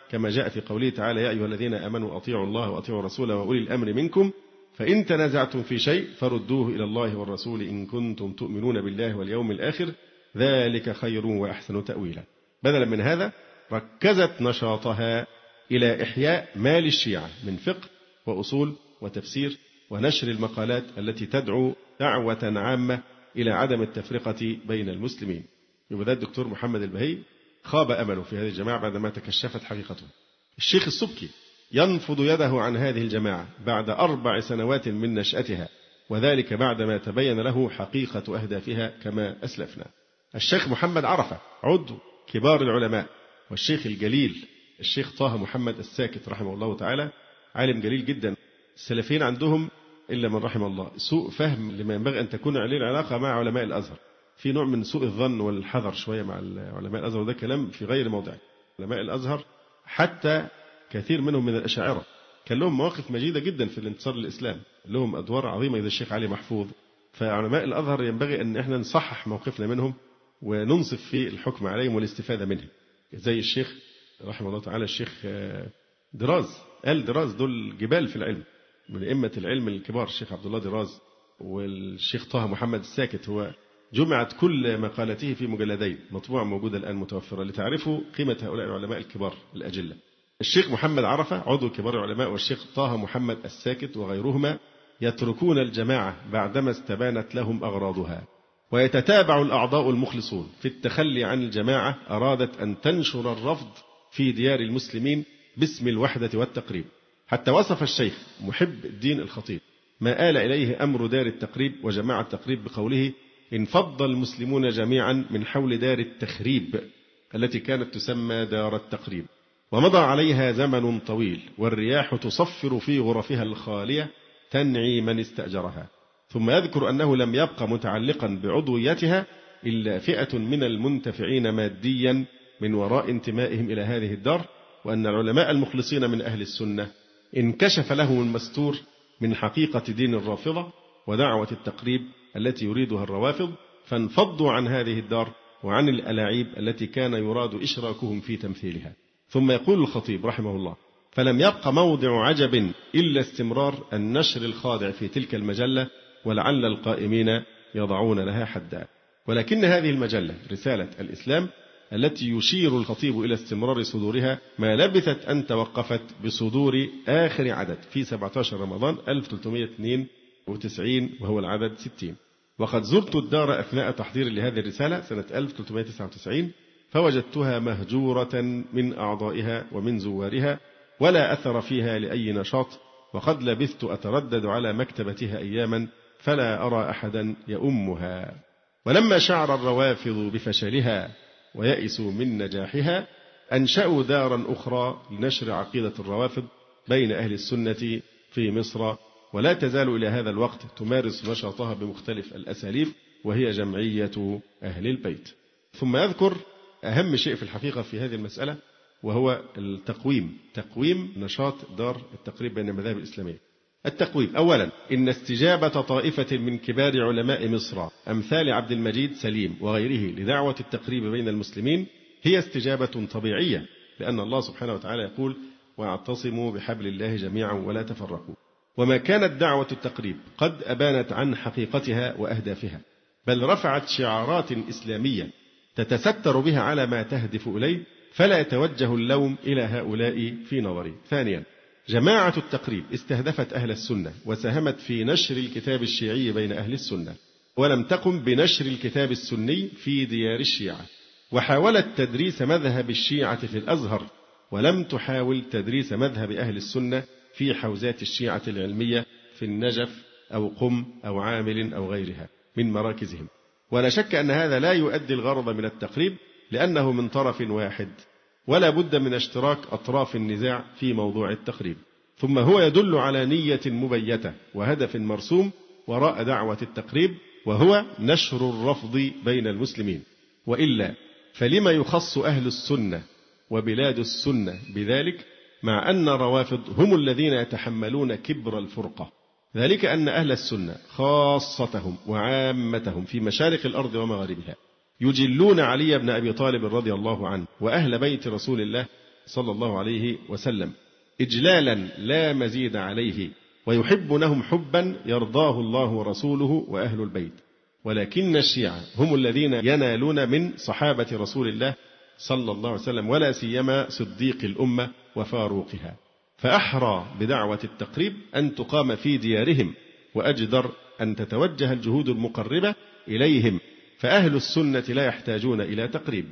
كما جاء في قوله تعالى: يا أيها الذين آمنوا أطيعوا الله وأطيعوا الرسول وأولي الأمر منكم فإن تنازعتم في شيء فردوه إلى الله والرسول إن كنتم تؤمنون بالله واليوم الآخر ذلك خير وأحسن تأويلا. بدلا من هذا ركزت نشاطها إلى إحياء مال الشيعة من فقه وأصول وتفسير ونشر المقالات التي تدعو دعوة عامة إلى عدم التفرقة بين المسلمين. يبقى الدكتور محمد البهي خاب أمله في هذه الجماعة بعدما تكشفت حقيقته. الشيخ السبكي ينفض يده عن هذه الجماعة بعد أربع سنوات من نشأتها، وذلك بعدما تبين له حقيقة أهدافها كما أسلفنا. الشيخ محمد عرفة عضو كبار العلماء، والشيخ الجليل الشيخ طه محمد الساكت رحمه الله تعالى عالم جليل جدا. السلفيين عندهم إلا من رحم الله سوء فهم لما ينبغي أن تكون عليه العلاقة مع علماء الأزهر، في نوع من سوء الظن والحذر شوية مع علماء الأزهر، وده كلام في غير موضعه. علماء الأزهر حتى كثير منهم من الأشاعرة كان لهم مواقف مجيدة جدا في الانتصار للإسلام، لهم أدوار عظيمة زي الشيخ علي محفوظ. فعلماء الأزهر ينبغي أن احنا نصحح موقفنا منهم وننصف في الحكم عليهم والاستفادة منهم، زي الشيخ رحمه الله تعالى الشيخ دراز. آل دراز دول جبال في العلم من أئمة العلم الكبار، الشيخ عبد الله دراز والشيخ طه محمد الساكت. هو جمعت كل مقالته في مجلدين، مطبوعة موجودة الآن متوفرة، لتعرفوا قيمة هؤلاء العلماء الكبار الأجلة. الشيخ محمد عرفة عضو كبار العلماء والشيخ طه محمد الساكت وغيرهما يتركون الجماعة بعدما استبانت لهم أغراضها، ويتتابع الأعضاء المخلصون في التخلي عن الجماعة أرادت أن تنشر الرفض في ديار المسلمين باسم الوحدة والتقريب، حتى وصف الشيخ محب الدين الخطيب ما آل إليه أمر دار التقريب وجماعة التقريب بقوله: انفض المسلمون جميعا من حول دار التخريب التي كانت تسمى دار التقريب، ومضى عليها زمن طويل والرياح تصفر في غرفها الخالية تنعي من استأجرها. ثم يذكر أنه لم يبق متعلقا بعضويتها إلا فئة من المنتفعين ماديا من وراء انتمائهم إلى هذه الدار، وأن العلماء المخلصين من أهل السنة انكشف لهم المستور من حقيقة دين الرافضة ودعوة التقريب التي يريدها الروافض، فانفضوا عن هذه الدار وعن الألاعيب التي كان يراد إشراكهم في تمثيلها. ثم يقول الخطيب رحمه الله: فلم يبق موضع عجب إلا استمرار النشر الخاضع في تلك المجلة، ولعل القائمين يضعون لها حدا. ولكن هذه المجلة رسالة الإسلام التي يشير الخطيب إلى استمرار صدورها ما لبثت أن توقفت بصدور آخر عدد في سبعة عشر رمضان ألف وثلاثمائة واثنين وتسعين وهو العدد ستين. وقد زرت الدار أثناء تحضير لهذه الرسالة سنة ألف وثلاثمائة وتسعة وتسعين فوجدتها مهجورة من أعضائها ومن زوارها، ولا أثر فيها لأي نشاط، وقد لبثت أتردد على مكتبتها أياما فلا أرى أحدا يؤمها. ولما شعر الروافض بفشلها ويأسوا من نجاحها أنشأوا دارا أخرى لنشر عقيدة الروافض بين أهل السنة في مصر، ولا تزال إلى هذا الوقت تمارس نشاطها بمختلف الأساليب، وهي جمعية أهل البيت. ثم يذكر أهم شيء في الحقيقة في هذه المسألة وهو التقويم، تقويم نشاط دار التقريب بين المذاهب الإسلامية. التقويم: أولا، إن استجابة طائفة من كبار علماء مصر أمثال عبد المجيد سليم وغيره لدعوة التقريب بين المسلمين هي استجابة طبيعية، لأن الله سبحانه وتعالى يقول: واعتصموا بحبل الله جميعا ولا تفرقوا. وما كانت دعوة التقريب قد أبانت عن حقيقتها وأهدافها، بل رفعت شعارات إسلامية تتستر بها على ما تهدف إليه، فلا يتوجه اللوم إلى هؤلاء في نظري. ثانيا، جماعة التقريب استهدفت أهل السنة وساهمت في نشر الكتاب الشيعي بين أهل السنة، ولم تقم بنشر الكتاب السني في ديار الشيعة، وحاولت تدريس مذهب الشيعة في الأزهر، ولم تحاول تدريس مذهب أهل السنة في حوزات الشيعة العلمية في النجف أو قم أو عامل أو غيرها من مراكزهم. ولا شك أن هذا لا يؤدي الغرض من التقريب، لأنه من طرف واحد، ولا بد من اشتراك أطراف النزاع في موضوع التقريب. ثم هو يدل على نية مبيتة وهدف مرسوم وراء دعوة التقريب، وهو نشر الرفض بين المسلمين. وإلا فلما يخص أهل السنة وبلاد السنة بذلك، مع أن روافض هم الذين يتحملون كبر الفرقة؟ ذلك أن أهل السنة خاصتهم وعامتهم في مشارق الأرض ومغاربها يجلون علي بن أبي طالب رضي الله عنه وأهل بيت رسول الله صلى الله عليه وسلم إجلالا لا مزيد عليه، ويحبونهم حبا يرضاه الله ورسوله وأهل البيت. ولكن الشيعة هم الذين ينالون من صحابة رسول الله صلى الله عليه وسلم، ولا سيما صديق الأمة وفاروقها، فأحرى بدعوة التقريب أن تقام في ديارهم، وأجدر أن تتوجه الجهود المقربة إليهم، فأهل السنة لا يحتاجون إلى تقريب.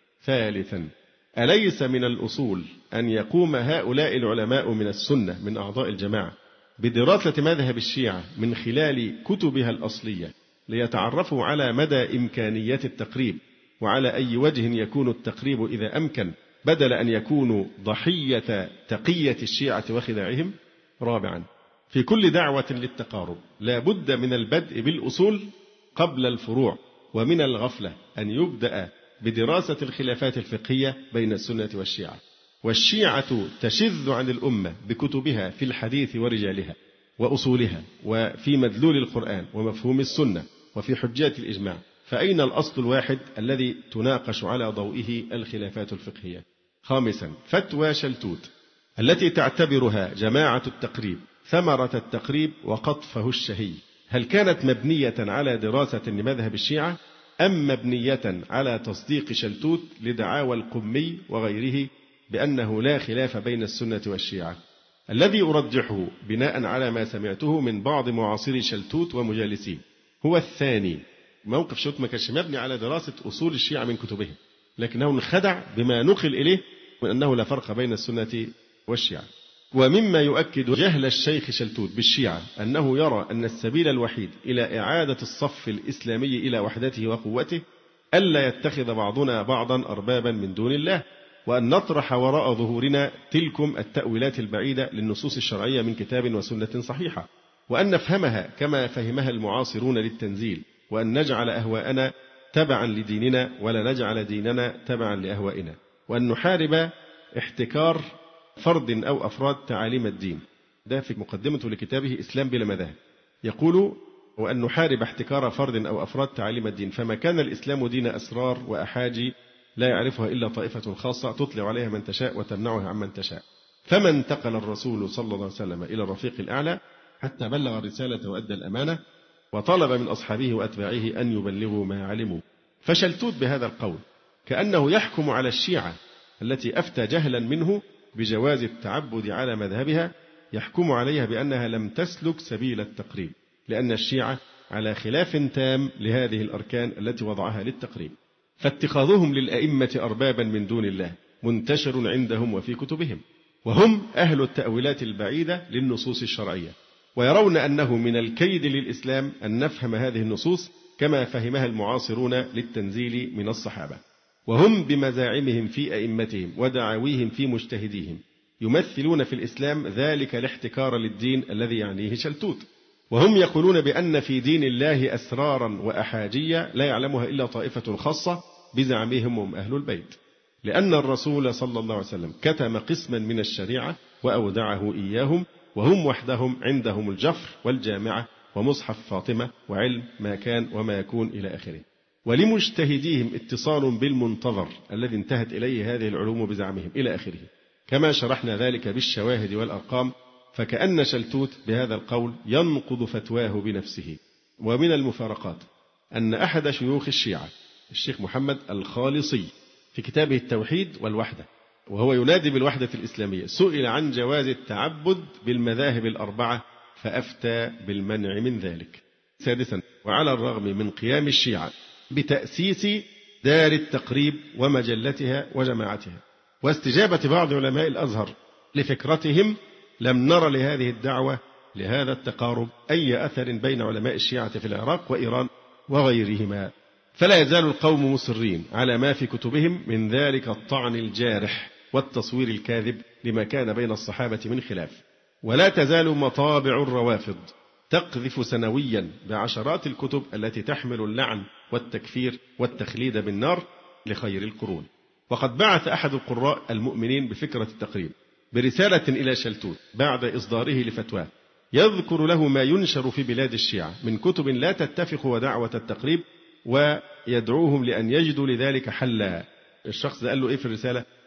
ثالثا، أليس من الأصول أن يقوم هؤلاء العلماء من السنة من أعضاء الجماعة بدراسة مذهب الشيعة من خلال كتبها الأصلية ليتعرفوا على مدى إمكانية التقريب، وعلى أي وجه يكون التقريب إذا أمكن، بدل أن يكونوا ضحية تقية الشيعة وخداعهم؟ رابعا، في كل دعوة للتقارب لا بد من البدء بالأصول قبل الفروع، ومن الغفلة أن يبدأ بدراسة الخلافات الفقهية بين السنة والشيعة. والشيعة تشذ عن الأمة بكتبها في الحديث ورجالها وأصولها، وفي مدلول القرآن ومفهوم السنة، وفي حجات الإجماع، فأين الأصل الواحد الذي تناقش على ضوئه الخلافات الفقهية؟ خامسا، فتوى شلتوت التي تعتبرها جماعة التقريب ثمرة التقريب وقطفه الشهي، هل كانت مبنية على دراسة لمذهب الشيعة أم مبنية على تصديق شلتوت لدعاوى القمي وغيره بأنه لا خلاف بين السنة والشيعة؟ الذي أرجحه بناء على ما سمعته من بعض معاصري شلتوت ومجالسيه هو الثاني. موقف شلتوت ما كانش مبني على دراسة أصول الشيعة من كتبهم، لكنه انخدع بما نقل إليه من أنه لا فرق بين السنة والشيعة. ومما يؤكد جهل الشيخ شلتوت بالشيعة أنه يرى أن السبيل الوحيد إلى إعادة الصف الإسلامي إلى وحدته وقوته ألا يتخذ بعضنا بعضا أربابا من دون الله، وأن نطرح وراء ظهورنا تلكم التأويلات البعيدة للنصوص الشرعية من كتاب وسنة صحيحة، وأن نفهمها كما فهمها المعاصرون للتنزيل، وأن نجعل أهواءنا تبعا لديننا ولا نجعل ديننا تبعا لأهوائنا، وأن نحارب احتكار فرد أو أفراد تعاليم الدين. ده في مقدمته لكتابه إسلام بلا مذاهب، يقول وأن نحارب احتكار فرد أو أفراد تعاليم الدين، فما كان الإسلام دين أسرار وأحاجي لا يعرفها إلا طائفة خاصة تطلع عليها من تشاء وتمنعها عمن تشاء. فما انتقل الرسول صلى الله عليه وسلم إلى الرفيق الأعلى حتى بلغ الرسالة وأدى الأمانة، وطلب من أصحابه وأتباعه أن يبلغوا ما علموا. فشلتوت بهذا القول كأنه يحكم على الشيعة التي أفتى جهلا منه بجواز التعبد على مذهبها، يحكم عليها بأنها لم تسلك سبيل التقريب، لأن الشيعة على خلاف تام لهذه الأركان التي وضعها للتقريب. فاتخاذهم للأئمة أربابا من دون الله منتشر عندهم وفي كتبهم، وهم أهل التأويلات البعيدة للنصوص الشرعية، ويرون أنه من الكيد للإسلام أن نفهم هذه النصوص كما فهمها المعاصرون للتنزيل من الصحابة. وهم بمزاعمهم في أئمتهم ودعاويهم في مجتهديهم يمثلون في الإسلام ذلك الاحتكار للدين الذي يعنيه شلتوت، وهم يقولون بأن في دين الله أسرارا وأحاجية لا يعلمها إلا طائفة خاصة بزعمهم هم أهل البيت، لأن الرسول صلى الله عليه وسلم كتم قسما من الشريعة وأودعه إياهم، وهم وحدهم عندهم الجفر والجامعة ومصحف فاطمة وعلم ما كان وما يكون إلى آخره. ولمجتهديهم اتصال بالمنتظر الذي انتهت إليه هذه العلوم بزعمهم إلى آخره، كما شرحنا ذلك بالشواهد والأرقام. فكأن شلتوت بهذا القول ينقض فتواه بنفسه. ومن المفارقات أن أحد شيوخ الشيعة الشيخ محمد الخالصي في كتابه التوحيد والوحدة وهو ينادي بالوحدة الإسلامية سئل عن جواز التعبد بالمذاهب الأربعة فأفتى بالمنع من ذلك. سادسا، وعلى الرغم من قيام الشيعة بتأسيس دار التقريب ومجلتها وجماعتها واستجابة بعض علماء الأزهر لفكرتهم، لم نر لهذه الدعوة لهذا التقارب أي أثر بين علماء الشيعة في العراق وإيران وغيرهما. فلا يزال القوم مصرين على ما في كتبهم من ذلك الطعن الجارح والتصوير الكاذب لما كان بين الصحابة من خلاف. ولا تزال مطابع الروافض تقذف سنويا بعشرات الكتب التي تحمل اللعن والتكفير والتخليد بالنار لخير القرون. وقد بعث أحد القراء المؤمنين بفكرة التقريب برسالة إلى شلتوت بعد إصداره لفتواه يذكر له ما ينشر في بلاد الشيعة من كتب لا تتفق ودعوة التقريب، ويدعوهم لأن يجدوا لذلك حلا. الشخص قال له إيه في الرسالة؟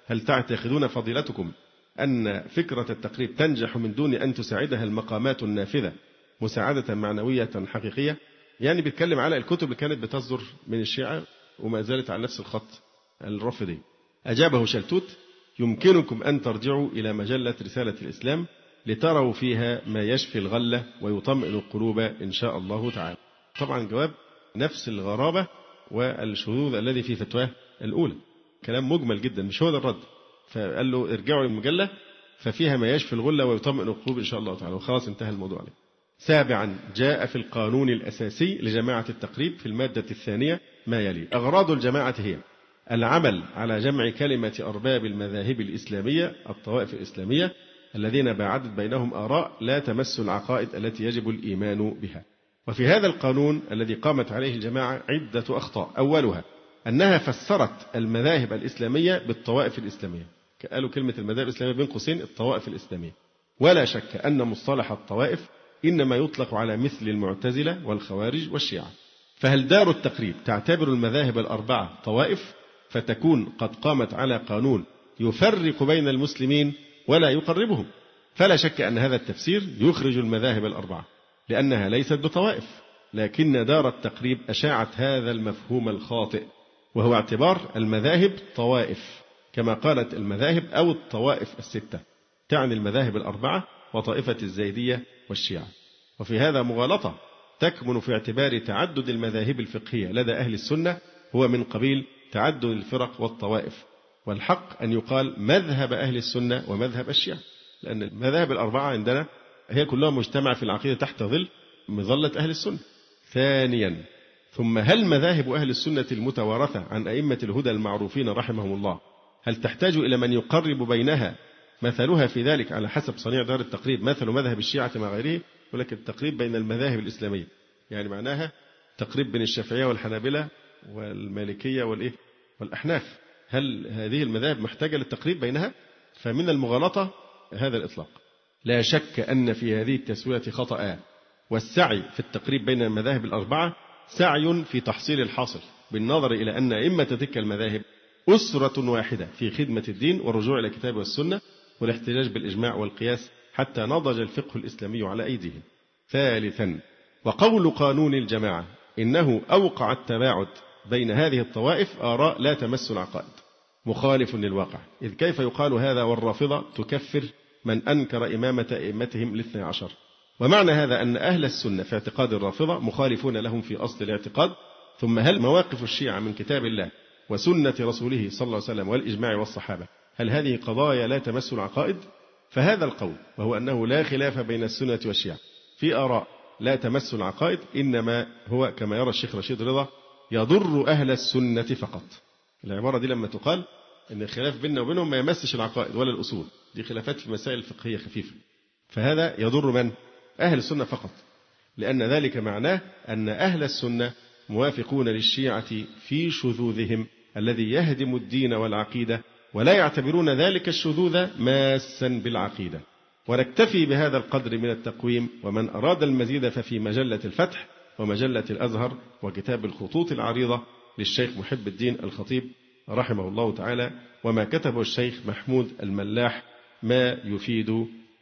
هل تعتقدون فضيلتكم أن فكرة التقريب تنجح من دون أن تساعدها المقامات النافذة مساعدة معنوية حقيقية؟ يعني بيتكلم على الكتب اللي كانت بتصدر من الشيعة وما زالت على نفس الخط الرافضي. أجابه شلتوت: يمكنكم أن ترجعوا إلى مجلة رسالة الإسلام لتروا فيها ما يشفي الغلة ويطمئن القلوب إن شاء الله تعالى. طبعا جواب نفس الغرابة والشذوذ الذي في فتواه الأولى، كلام مجمل جدا مش هو ده الرد. فقال له ارجعوا للمجلة ففيها ما يشفي الغلة ويطمئن القلوب إن شاء الله تعالى، وخلاص انتهى الموضوع عليه. سابعا، جاء في القانون الأساسي لجماعة التقريب في المادة الثانية ما يلي: أغراض الجماعة هي العمل على جمع كلمة أرباب المذاهب الإسلامية الطوائف الإسلامية الذين باعدت بينهم آراء لا تمس العقائد التي يجب الإيمان بها. وفي هذا القانون الذي قامت عليه الجماعة عدة أخطاء، أولها أنها فسرت المذاهب الإسلامية بالطوائف الإسلامية، قالوا كلمة المذاهب الإسلامية بين قوسين الطوائف الإسلامية. ولا شك أن مصطلح الطوائف إنما يطلق على مثل المعتزلة والخوارج والشيعة. فهل دار التقريب تعتبر المذاهب الأربعة طوائف فتكون قد قامت على قانون يفرق بين المسلمين ولا يقربهم؟ فلا شك أن هذا التفسير يخرج المذاهب الأربعة لأنها ليست بطوائف، لكن دار التقريب أشاعت هذا المفهوم الخاطئ، وهو اعتبار المذاهب طوائف كما قالت المذاهب أو الطوائف الستة، تعني المذاهب الأربعة وطائفة الزيدية والشيعة. وفي هذا مغالطة تكمن في اعتبار تعدد المذاهب الفقهية لدى أهل السنة هو من قبيل تعدد الفرق والطوائف، والحق أن يقال مذهب أهل السنة ومذهب الشيعة، لأن المذاهب الأربعة عندنا هي كلها مجتمعة في العقيدة تحت ظل مظلة أهل السنة. ثانيا، ثم هل مذاهب أهل السنة المتوارثة عن أئمة الهدى المعروفين رحمهم الله هل تحتاج إلى من يقرب بينها مثلها في ذلك على حسب صنيع دار التقريب مثل مذهب الشيعة مع غيره؟ ولكن التقريب بين المذاهب الإسلامية يعني معناها تقريب بين الشافعية والحنابلة والمالكية والإيه والأحناف. هل هذه المذاهب محتاجة للتقريب بينها؟ فمن المغالطة هذا الإطلاق. لا شك أن في هذه التسوية خطأ، والسعي في التقريب بين المذاهب الأربعة سعي في تحصيل الحاصل بالنظر إلى أن أئمة تلك المذاهب أسرة واحدة في خدمة الدين والرجوع إلى الكتاب والسنة والاحتجاج بالإجماع والقياس حتى نضج الفقه الإسلامي على أيديهم. ثالثا، وقول قانون الجماعة إنه أوقع التباعد بين هذه الطوائف آراء لا تمس العقائد مخالف للواقع، إذ كيف يقال هذا والرافضة تكفر من أنكر إمامة أئمتهم الاثنى عشر؟ ومعنى هذا أن أهل السنة في اعتقاد الرافضة مخالفون لهم في أصل الاعتقاد. ثم هل مواقف الشيعة من كتاب الله وسنة رسوله صلى الله عليه وسلم والإجماع والصحابة هل هذه قضايا لا تمس العقائد؟ فهذا القول وهو أنه لا خلاف بين السنة والشيعة في آراء لا تمس العقائد إنما هو كما يرى الشيخ رشيد رضا يضر أهل السنة فقط. العبارة دي لما تقال أن الخلاف بيننا وبينهم ما يمسش العقائد ولا الأصول، دي خلافات في مسائل فقهية خفيفة، فهذا يضر من؟ أهل السنة فقط، لأن ذلك معناه أن أهل السنة موافقون للشيعة في شذوذهم الذي يهدم الدين والعقيدة، ولا يعتبرون ذلك الشذوذ ماسا بالعقيدة. ونكتفي بهذا القدر من التقويم، ومن أراد المزيد ففي مجلة الفتح ومجلة الأزهر وكتاب الخطوط العريضة للشيخ محب الدين الخطيب رحمه الله تعالى، وما كتبه الشيخ محمود الملاح ما يفيد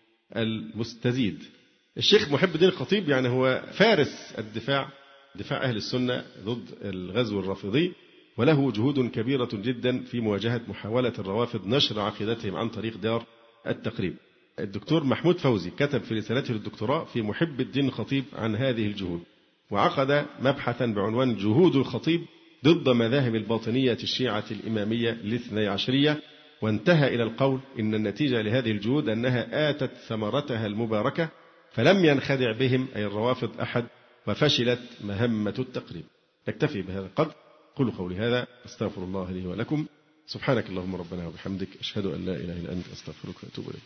المستزيد. الشيخ محب الدين الخطيب يعني هو فارس الدفاع دفاع أهل السنة ضد الغزو الرافضي، وله جهود كبيرة جدا في مواجهة محاولة الروافض نشر عقيدتهم عن طريق دار التقريب. الدكتور محمود فوزي كتب في رسالته للدكتوراه في محب الدين الخطيب عن هذه الجهود، وعقد مبحثا بعنوان جهود الخطيب ضد مذاهب الباطنية الشيعة الإمامية الاثني عشرية، وانتهى إلى القول إن النتيجة لهذه الجهود أنها آتت ثمرتها المباركة، فلم ينخدع بهم أي الروافض أحد، وفشلت مهمة التقريب. نكتفي بهذا القدر. قولوا قولي هذا، أستغفر الله لي ولكم. سبحانك اللهم ربنا وبحمدك، أشهد أن لا إله إلا أنت، أستغفرك وأتوب إليك.